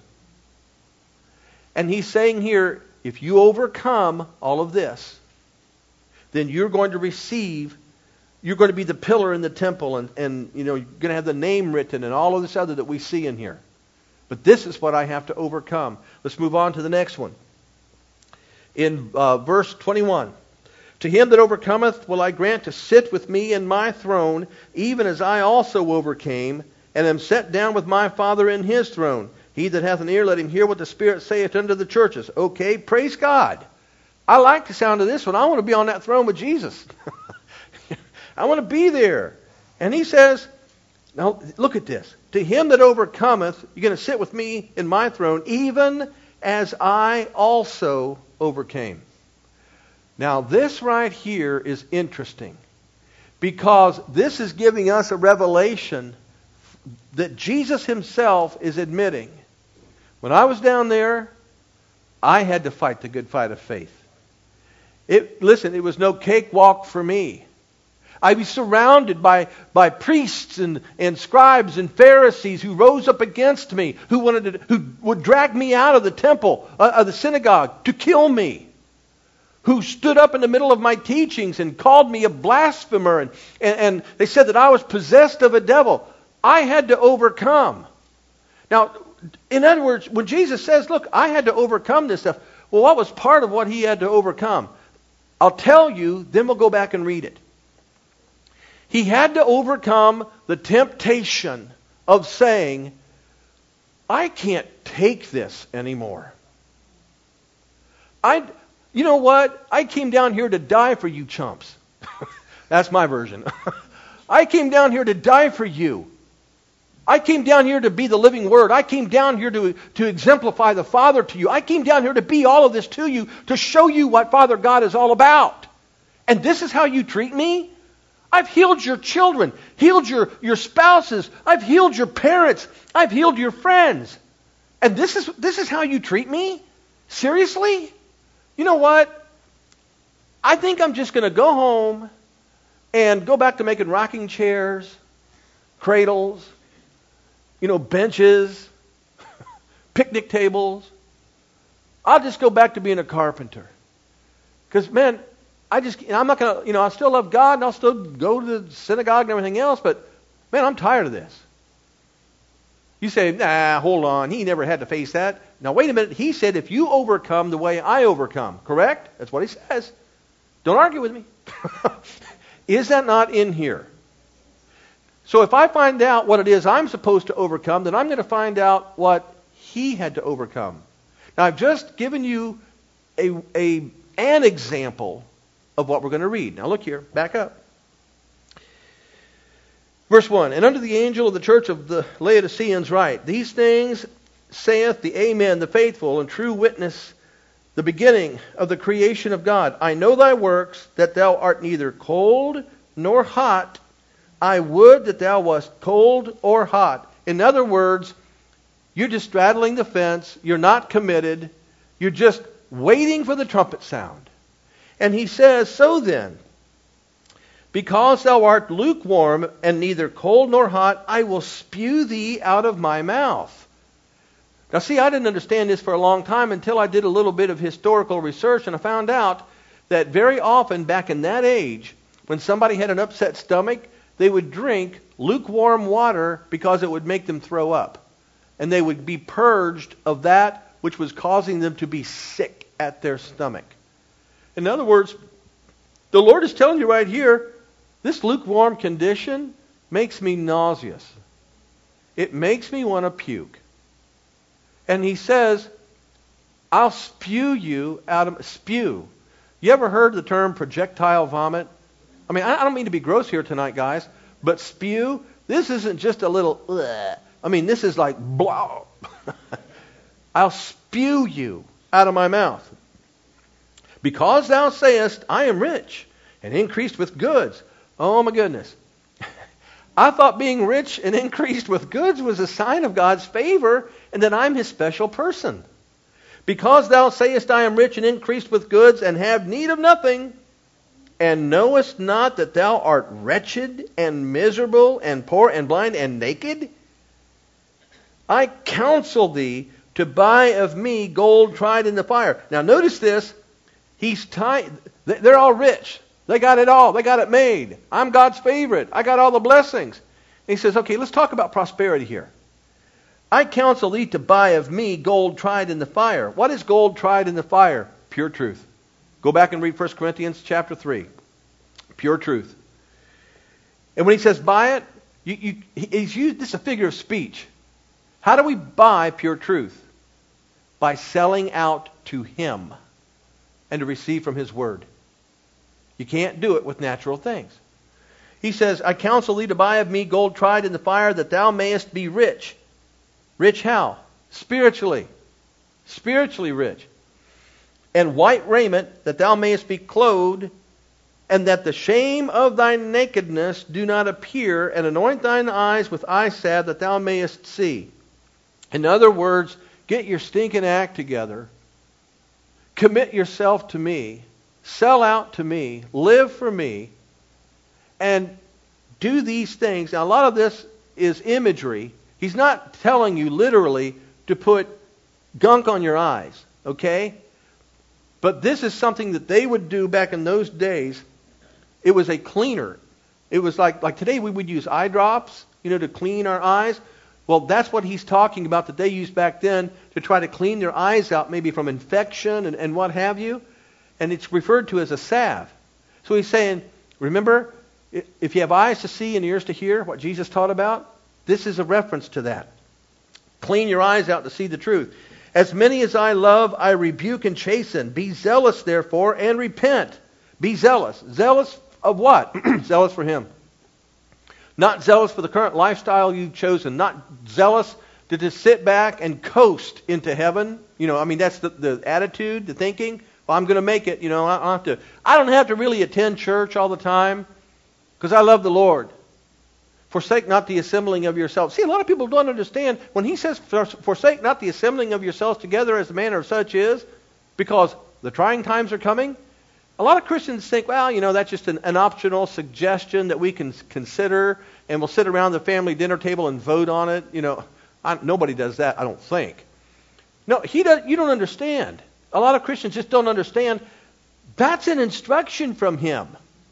And He's saying here, if you overcome all of this, then you're going to receive, you're going to be the pillar in the temple, and, and you know, you're going to have the name written and all of this other that we see in here. But this is what I have to overcome. Let's move on to the next one. In uh, verse twenty-one. To him that overcometh will I grant to sit with me in my throne, even as I also overcame, and am set down with my Father in his throne. He that hath an ear, let him hear what the Spirit saith unto the churches. Okay, praise God. I like the sound of this one. I want to be on that throne with Jesus. I want to be there. And he says, now look at this. To him that overcometh, you're going to sit with me in my throne, even as I also overcame. Now this right here is interesting, because this is giving us a revelation that Jesus himself is admitting. When I was down there, I had to fight the good fight of faith. It, listen, it was no cakewalk for me. I'd be surrounded by, by priests and, and scribes and Pharisees who rose up against me, who wanted to, who would drag me out of the temple, uh, of the synagogue, to kill me, who stood up in the middle of my teachings and called me a blasphemer, and, and, and they said that I was possessed of a devil. I had to overcome. Now, in other words, when Jesus says, look, I had to overcome this stuff, well, what was part of what he had to overcome? I'll tell you, then we'll go back and read it. He had to overcome the temptation of saying, I can't take this anymore. I, you know what? I came down here to die for you chumps. That's my version. I came down here to die for you. I came down here to be the living Word. I came down here to, to exemplify the Father to you. I came down here to be all of this to you, to show you what Father God is all about. And this is how you treat me? I've healed your children, healed your, your spouses. I've healed your parents. I've healed your friends. And this is, this is how you treat me? Seriously? You know what? I think I'm just going to go home and go back to making rocking chairs, cradles, you know, benches, picnic tables. I'll just go back to being a carpenter. Because, man, I just, I'm not going to, you know, I still love God and I'll still go to the synagogue and everything else, but, man, I'm tired of this. You say, nah, hold on. He never had to face that. Now, wait a minute. He said, if you overcome the way I overcome, correct? That's what he says. Don't argue with me. Is that not in here? So if I find out what it is I'm supposed to overcome, then I'm going to find out what he had to overcome. Now, I've just given you a, a an example of what we're going to read. Now, look here. Back up. Verse one, and unto the angel of the church of the Laodiceans write, these things saith the Amen, the faithful and true witness, the beginning of the creation of God. I know thy works, that thou art neither cold nor hot. I would that thou wast cold or hot. In other words, you're just straddling the fence. You're not committed. You're just waiting for the trumpet sound. And he says, so then, because thou art lukewarm and neither cold nor hot, I will spew thee out of my mouth. Now see, I didn't understand this for a long time until I did a little bit of historical research, and I found out that very often back in that age, when somebody had an upset stomach, they would drink lukewarm water because it would make them throw up. And they would be purged of that which was causing them to be sick at their stomach. In other words, the Lord is telling you right here, this lukewarm condition makes me nauseous. It makes me want to puke. And he says, I'll spew you out of... Spew. You ever heard the term projectile vomit? I mean, I don't mean to be gross here tonight, guys, but spew, this isn't just a little, ugh. I mean, this is like, blah. I'll spew you out of my mouth. Because thou sayest, I am rich and increased with goods. Oh, my goodness. I thought being rich and increased with goods was a sign of God's favor and that I'm his special person. Because thou sayest, I am rich and increased with goods and have need of nothing, and knowest not that thou art wretched and miserable and poor and blind and naked? I counsel thee to buy of me gold tried in the fire. Now notice this. He's tied. They're all rich. They got it all. They got it made. I'm God's favorite. I got all the blessings. And he says, okay, let's talk about prosperity here. I counsel thee to buy of me gold tried in the fire. What is gold tried in the fire? Pure truth. Go back and read First Corinthians chapter three. Pure truth. And when he says buy it, you, you, he's used this is a figure of speech. How do we buy pure truth? By selling out to him and to receive from his word. You can't do it with natural things. He says, I counsel thee to buy of me gold tried in the fire, that thou mayest be rich. Rich how? Spiritually. Spiritually rich. And white raiment, that thou mayest be clothed, and that the shame of thy nakedness do not appear, and anoint thine eyes with eye salve, that thou mayest see. In other words, get your stinking act together. Commit yourself to me. Sell out to me. Live for me. And do these things. Now, a lot of this is imagery. He's not telling you literally to put gunk on your eyes. Okay? But this is something that they would do back in those days. It was a cleaner. It was like, like today we would use eye drops, you know, to clean our eyes. Well, that's what he's talking about that they used back then to try to clean their eyes out, maybe from infection and, and what have you. And it's referred to as a salve. So he's saying, remember, if you have eyes to see and ears to hear, what Jesus taught about, this is a reference to that. Clean your eyes out to see the truth. As many as I love, I rebuke and chasten. Be zealous, therefore, and repent. Be zealous. Zealous of what? Zealous for him. Not zealous for the current lifestyle you've chosen. Not zealous to just sit back and coast into heaven. You know, I mean, that's the, the attitude, the thinking. Well, I'm going to make it. You know, I don't have to. I don't have to really attend church all the time because I love the Lord. Forsake not the assembling of yourselves. See, a lot of people don't understand when he says, forsake not the assembling of yourselves together as the manner of such is, because the trying times are coming. A lot of Christians think, well, you know, that's just an, an optional suggestion that we can consider, and we'll sit around the family dinner table and vote on it. You know, I, nobody does that, I don't think. No, he does. You don't understand. A lot of Christians just don't understand. That's an instruction from him.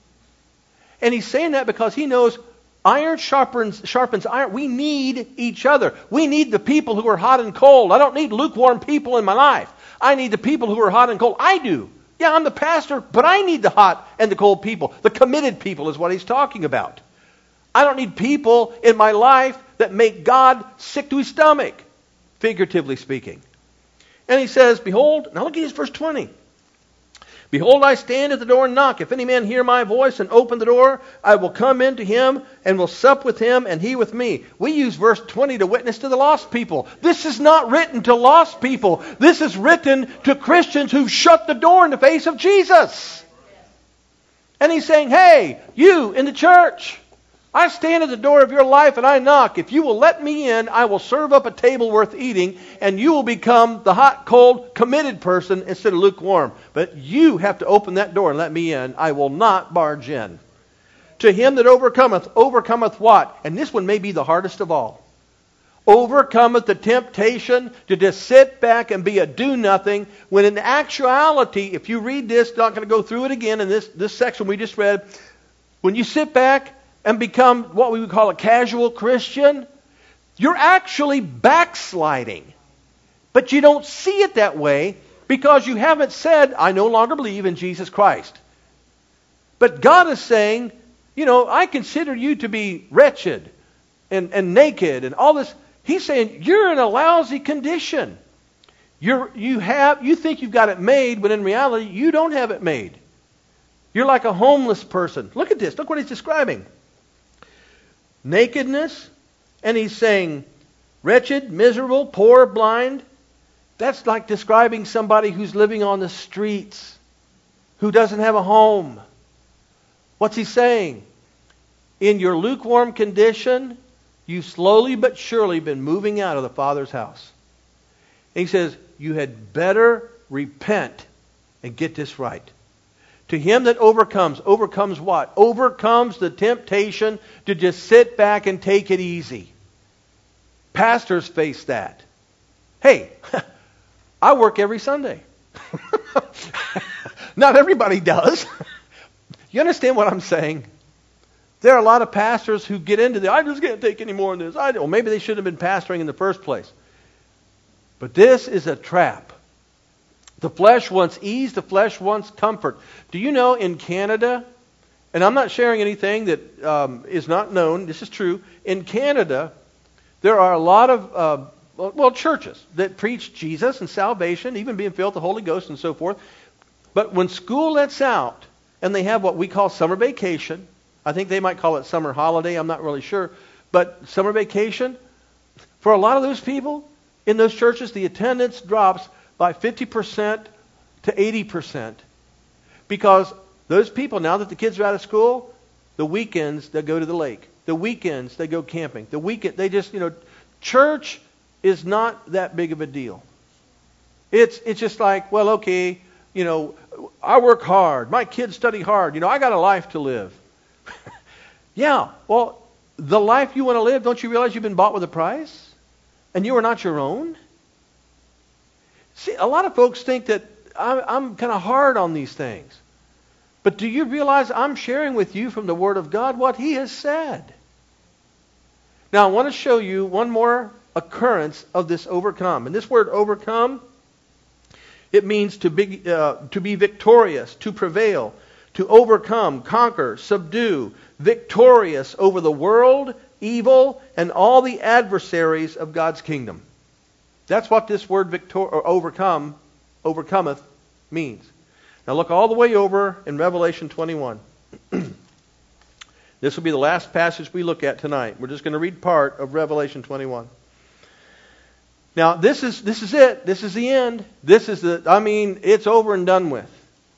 And he's saying that because he knows iron sharpens, sharpens iron. We need each other. We need the people who are hot and cold. I don't need lukewarm people in my life. I need the people who are hot and cold. I do. Yeah, I'm the pastor, but I need the hot and the cold people. The committed people is what he's talking about. I don't need people in my life that make God sick to his stomach, figuratively speaking. And he says, behold, now look at this verse twenty. Behold, I stand at the door and knock. If any man hear my voice and open the door, I will come into him and will sup with him and he with me. We use verse twenty to witness to the lost people. This is not written to lost people. This is written to Christians who've shut the door in the face of Jesus. And he's saying, hey, you in the church, I stand at the door of your life and I knock. If you will let me in, I will serve up a table worth eating, and you will become the hot, cold, committed person instead of lukewarm. But you have to open that door and let me in. I will not barge in. To him that overcometh, overcometh what? And this one may be the hardest of all. Overcometh the temptation to just sit back and be a do-nothing, when in actuality, if you read this, not going to go through it again in this, this section we just read, when you sit back and become what we would call a casual Christian, you're actually backsliding. But you don't see it that way because you haven't said, I no longer believe in Jesus Christ. But God is saying, you know, I consider you to be wretched and, and naked and all this. He's saying, you're in a lousy condition. You're, you have, you think you've got it made, but in reality, you don't have it made. You're like a homeless person. Look at this. Look what he's describing. Nakedness, and he's saying wretched, miserable, poor, blind. That's like describing somebody who's living on the streets, who doesn't have a home. What's he saying? In your lukewarm condition, you've slowly but surely been moving out of the Father's house. And he says, you had better repent and get this right. To him that overcomes, overcomes what? Overcomes the temptation to just sit back and take it easy. Pastors face that. Hey, I work every Sunday. Not everybody does. You understand what I'm saying? There are a lot of pastors who get into the, I just can't take any more of this. I, well, maybe they shouldn't have been pastoring in the first place. But this is a trap. The flesh wants ease. The flesh wants comfort. Do you know in Canada, and I'm not sharing anything that um, is not known, this is true, in Canada, there are a lot of, uh, well, churches that preach Jesus and salvation, even being filled with the Holy Ghost and so forth. But when school lets out, and they have what we call summer vacation, I think they might call it summer holiday, I'm not really sure. But summer vacation, for a lot of those people in those churches, the attendance drops by fifty percent to eighty percent. Because those people, now that the kids are out of school, the weekends they go to the lake. The weekends they go camping. The weekend they just, you know, church is not that big of a deal. It's it's just like, well, okay, you know, I work hard. My kids study hard. You know, I got a life to live. Yeah, well, the life you want to live, don't you realize you've been bought with a price? And you are not your own? See, a lot of folks think that I'm, I'm kind of hard on these things. But do you realize I'm sharing with you from the Word of God what He has said? Now, I want to show you one more occurrence of this overcome. And this word overcome, it means to be, uh, to be victorious, to prevail, to overcome, conquer, subdue, victorious over the world, evil, and all the adversaries of God's kingdom. That's what this word victor- or overcome, overcometh means. Now look all the way over in Revelation twenty-one. This will be the last passage we look at tonight. We're just going to read part of Revelation twenty-one. Now this is this is it. This is the end. This is the, I mean, it's over and done with.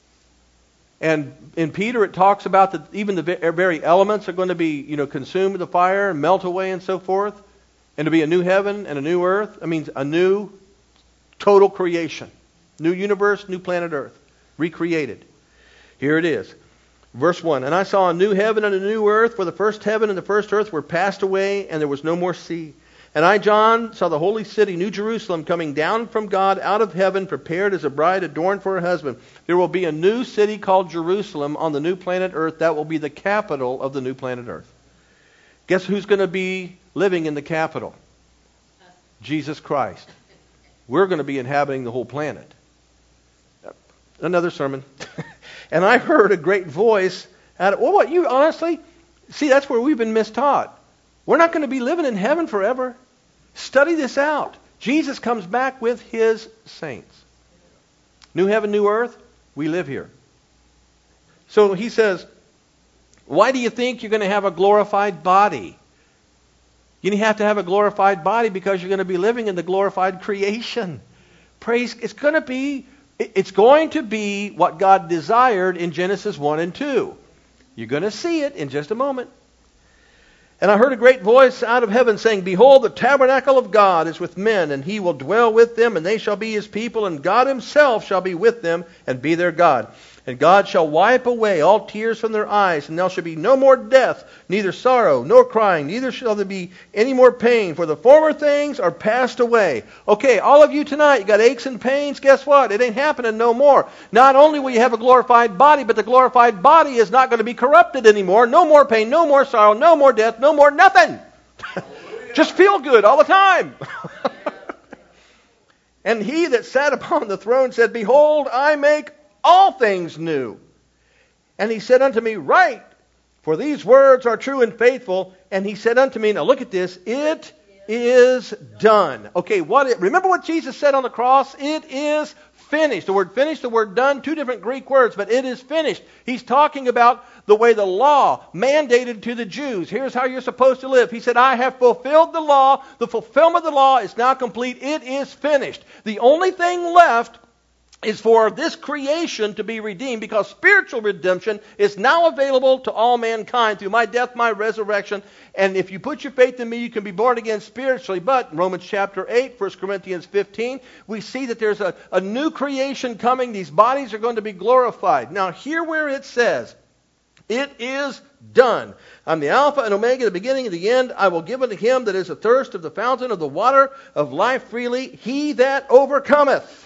And in Peter it talks about that even the very elements are going to be, you know, consumed with the fire and melt away and so forth. And to be a new heaven and a new earth. I mean, a new total creation. New universe, new planet Earth. Recreated. Here it is. Verse one. And I saw a new heaven and a new earth, for the first heaven and the first earth were passed away, and there was no more sea. And I, John, saw the holy city, New Jerusalem, coming down from God out of heaven, prepared as a bride adorned for her husband. There will be a new city called Jerusalem on the new planet Earth. That will be the capital of the new planet Earth. Guess who's going to be living in the capital? Jesus Christ. We're going to be inhabiting the whole planet. Another sermon. And I heard a great voice out of, well, what, you honestly? See, that's where we've been mistaught. We're not going to be living in heaven forever. Study this out. Jesus comes back with His saints. New heaven, new earth. We live here. So he says, why do you think you're going to have a glorified body? You have to have a glorified body because you're going to be living in the glorified creation. Praise. It's going to be, it's going to be what God desired in Genesis one and two. You're going to see it in just a moment. And I heard a great voice out of heaven saying, behold, the tabernacle of God is with men, and He will dwell with them, and they shall be His people, and God Himself shall be with them, and be their God. And God shall wipe away all tears from their eyes, and there shall be no more death, neither sorrow, nor crying, neither shall there be any more pain, for the former things are passed away. Okay, all of you tonight, you got aches and pains, guess what? It ain't happening no more. Not only will you have a glorified body, but the glorified body is not going to be corrupted anymore. No more pain, no more sorrow, no more death, no more nothing. Just feel good all the time. And He that sat upon the throne said, behold, I make all things new. And He said unto me, write, for these words are true and faithful. And He said unto me, now look at this, it is done. Okay, what? It, remember what Jesus said on the cross? It is finished. The word finished, the word done, two different Greek words, but it is finished. He's talking about the way the law mandated to the Jews. Here's how you're supposed to live. He said, I have fulfilled the law. The fulfillment of the law is now complete. It is finished. The only thing left is for this creation to be redeemed, because spiritual redemption is now available to all mankind through my death, my resurrection. And if you put your faith in me, you can be born again spiritually. But in Romans chapter eight, First Corinthians fifteen, we see that there's a, a new creation coming. These bodies are going to be glorified. Now, here where it says, it is done. I'm the Alpha and Omega, the beginning and the end. I will give unto him that is athirst of the fountain of the water of life freely. He that overcometh.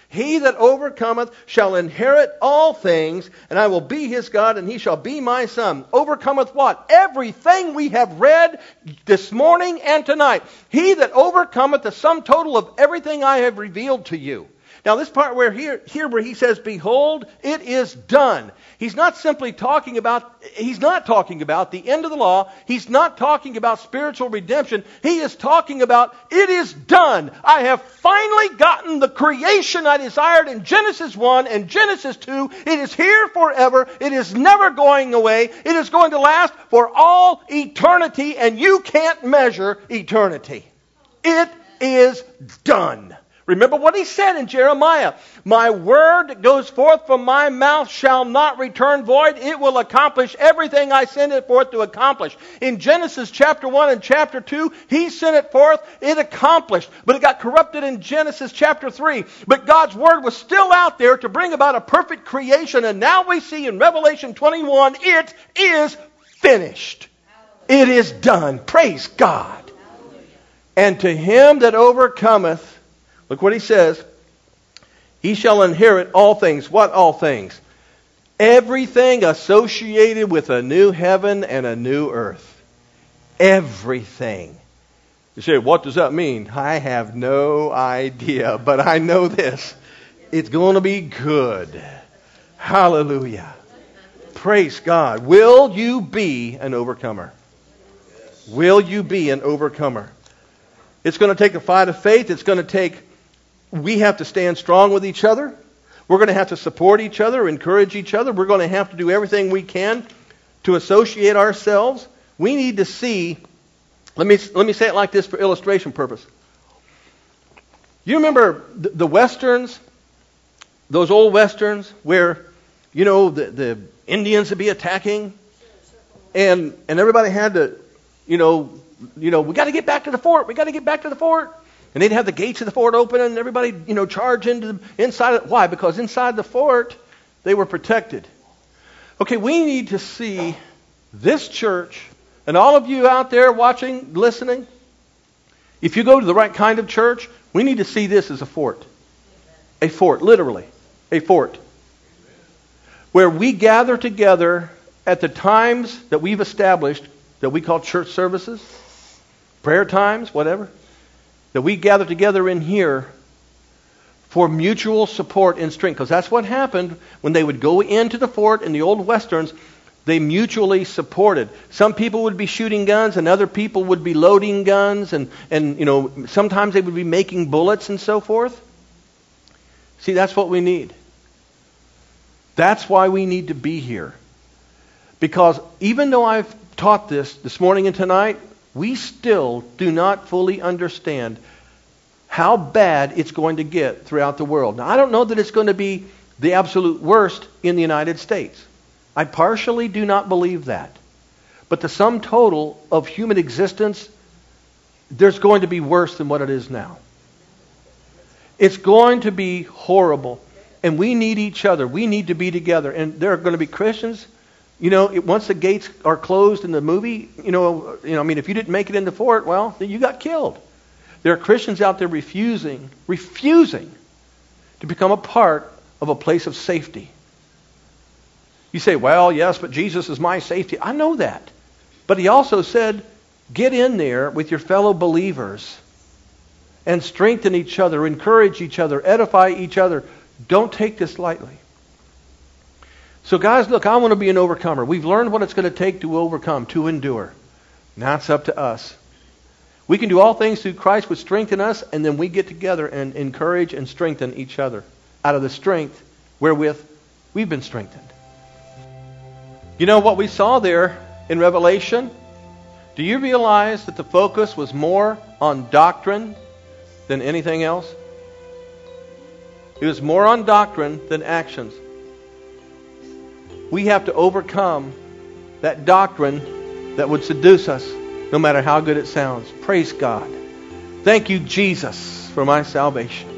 He that overcometh shall inherit all things, and I will be his God, and he shall be my son. Overcometh what? Everything we have read this morning and tonight. He that overcometh the sum total of everything I have revealed to you. Now this part where here, here where he says, behold, it is done. He's not simply talking about, he's not talking about the end of the law. He's not talking about spiritual redemption. He is talking about, it is done. I have finally gotten the creation I desired in Genesis one and Genesis two. It is here forever. It is never going away. It is going to last for all eternity, and you can't measure eternity. It is done. Remember what he said in Jeremiah. My word that goes forth from my mouth shall not return void. It will accomplish everything I send it forth to accomplish. In Genesis chapter one and chapter two, he sent it forth. It accomplished. But it got corrupted in Genesis chapter three. But God's word was still out there to bring about a perfect creation. And now we see in Revelation twenty-one, it is finished. It is done. Praise God. And to him that overcometh, look what he says. He shall inherit all things. What all things? Everything associated with a new heaven and a new earth. Everything. You say, what does that mean? I have no idea, but I know this. It's going to be good. Hallelujah. Praise God. Will you be an overcomer? Will you be an overcomer? It's going to take a fight of faith. It's going to take We have to stand strong with each other. We're going to have to support each other, encourage each other. We're going to have to do everything we can to associate ourselves. We need to see, let me let me say it like this for illustration purpose. You remember the, the Westerns, those old Westerns where, you know, the, the Indians would be attacking and and everybody had to, you know, you know, we got to get back to the fort. We got to get back to the fort. And they'd have the gates of the fort open and everybody, you know, charge into the inside of it. Why? Because inside the fort, they were protected. Okay, we need to see this church, and all of you out there watching, listening, if you go to the right kind of church, we need to see this as a fort. A fort, literally. A fort. Where we gather together at the times that we've established, that we call church services, prayer times, whatever. That we gather together in here for mutual support and strength. Because that's what happened when they would go into the fort in the old Westerns. They mutually supported. Some people would be shooting guns and other people would be loading guns. And, and you know, sometimes they would be making bullets and so forth. See, that's what we need. That's why we need to be here. Because even though I've taught this this morning and tonight, we still do not fully understand how bad it's going to get throughout the world. Now, I don't know that it's going to be the absolute worst in the United States. I partially do not believe that. But the sum total of human existence, there's going to be worse than what it is now. It's going to be horrible. And we need each other. We need to be together. And there are going to be Christians. You know, it, once the gates are closed in the movie, you know, you know, I mean, if you didn't make it in the fort, well, then you got killed. There are Christians out there refusing, refusing to become a part of a place of safety. You say, well, yes, but Jesus is my safety. I know that. But he also said, get in there with your fellow believers and strengthen each other, encourage each other, edify each other. Don't take this lightly. So guys, look, I want to be an overcomer. We've learned what it's going to take to overcome, to endure. Now it's up to us. We can do all things through Christ which strengthen us, and then we get together and encourage and strengthen each other out of the strength wherewith we've been strengthened. You know what we saw there in Revelation? Do you realize that the focus was more on doctrine than anything else? It was more on doctrine than actions. We have to overcome that doctrine that would seduce us, no matter how good it sounds. Praise God. Thank you, Jesus, for my salvation.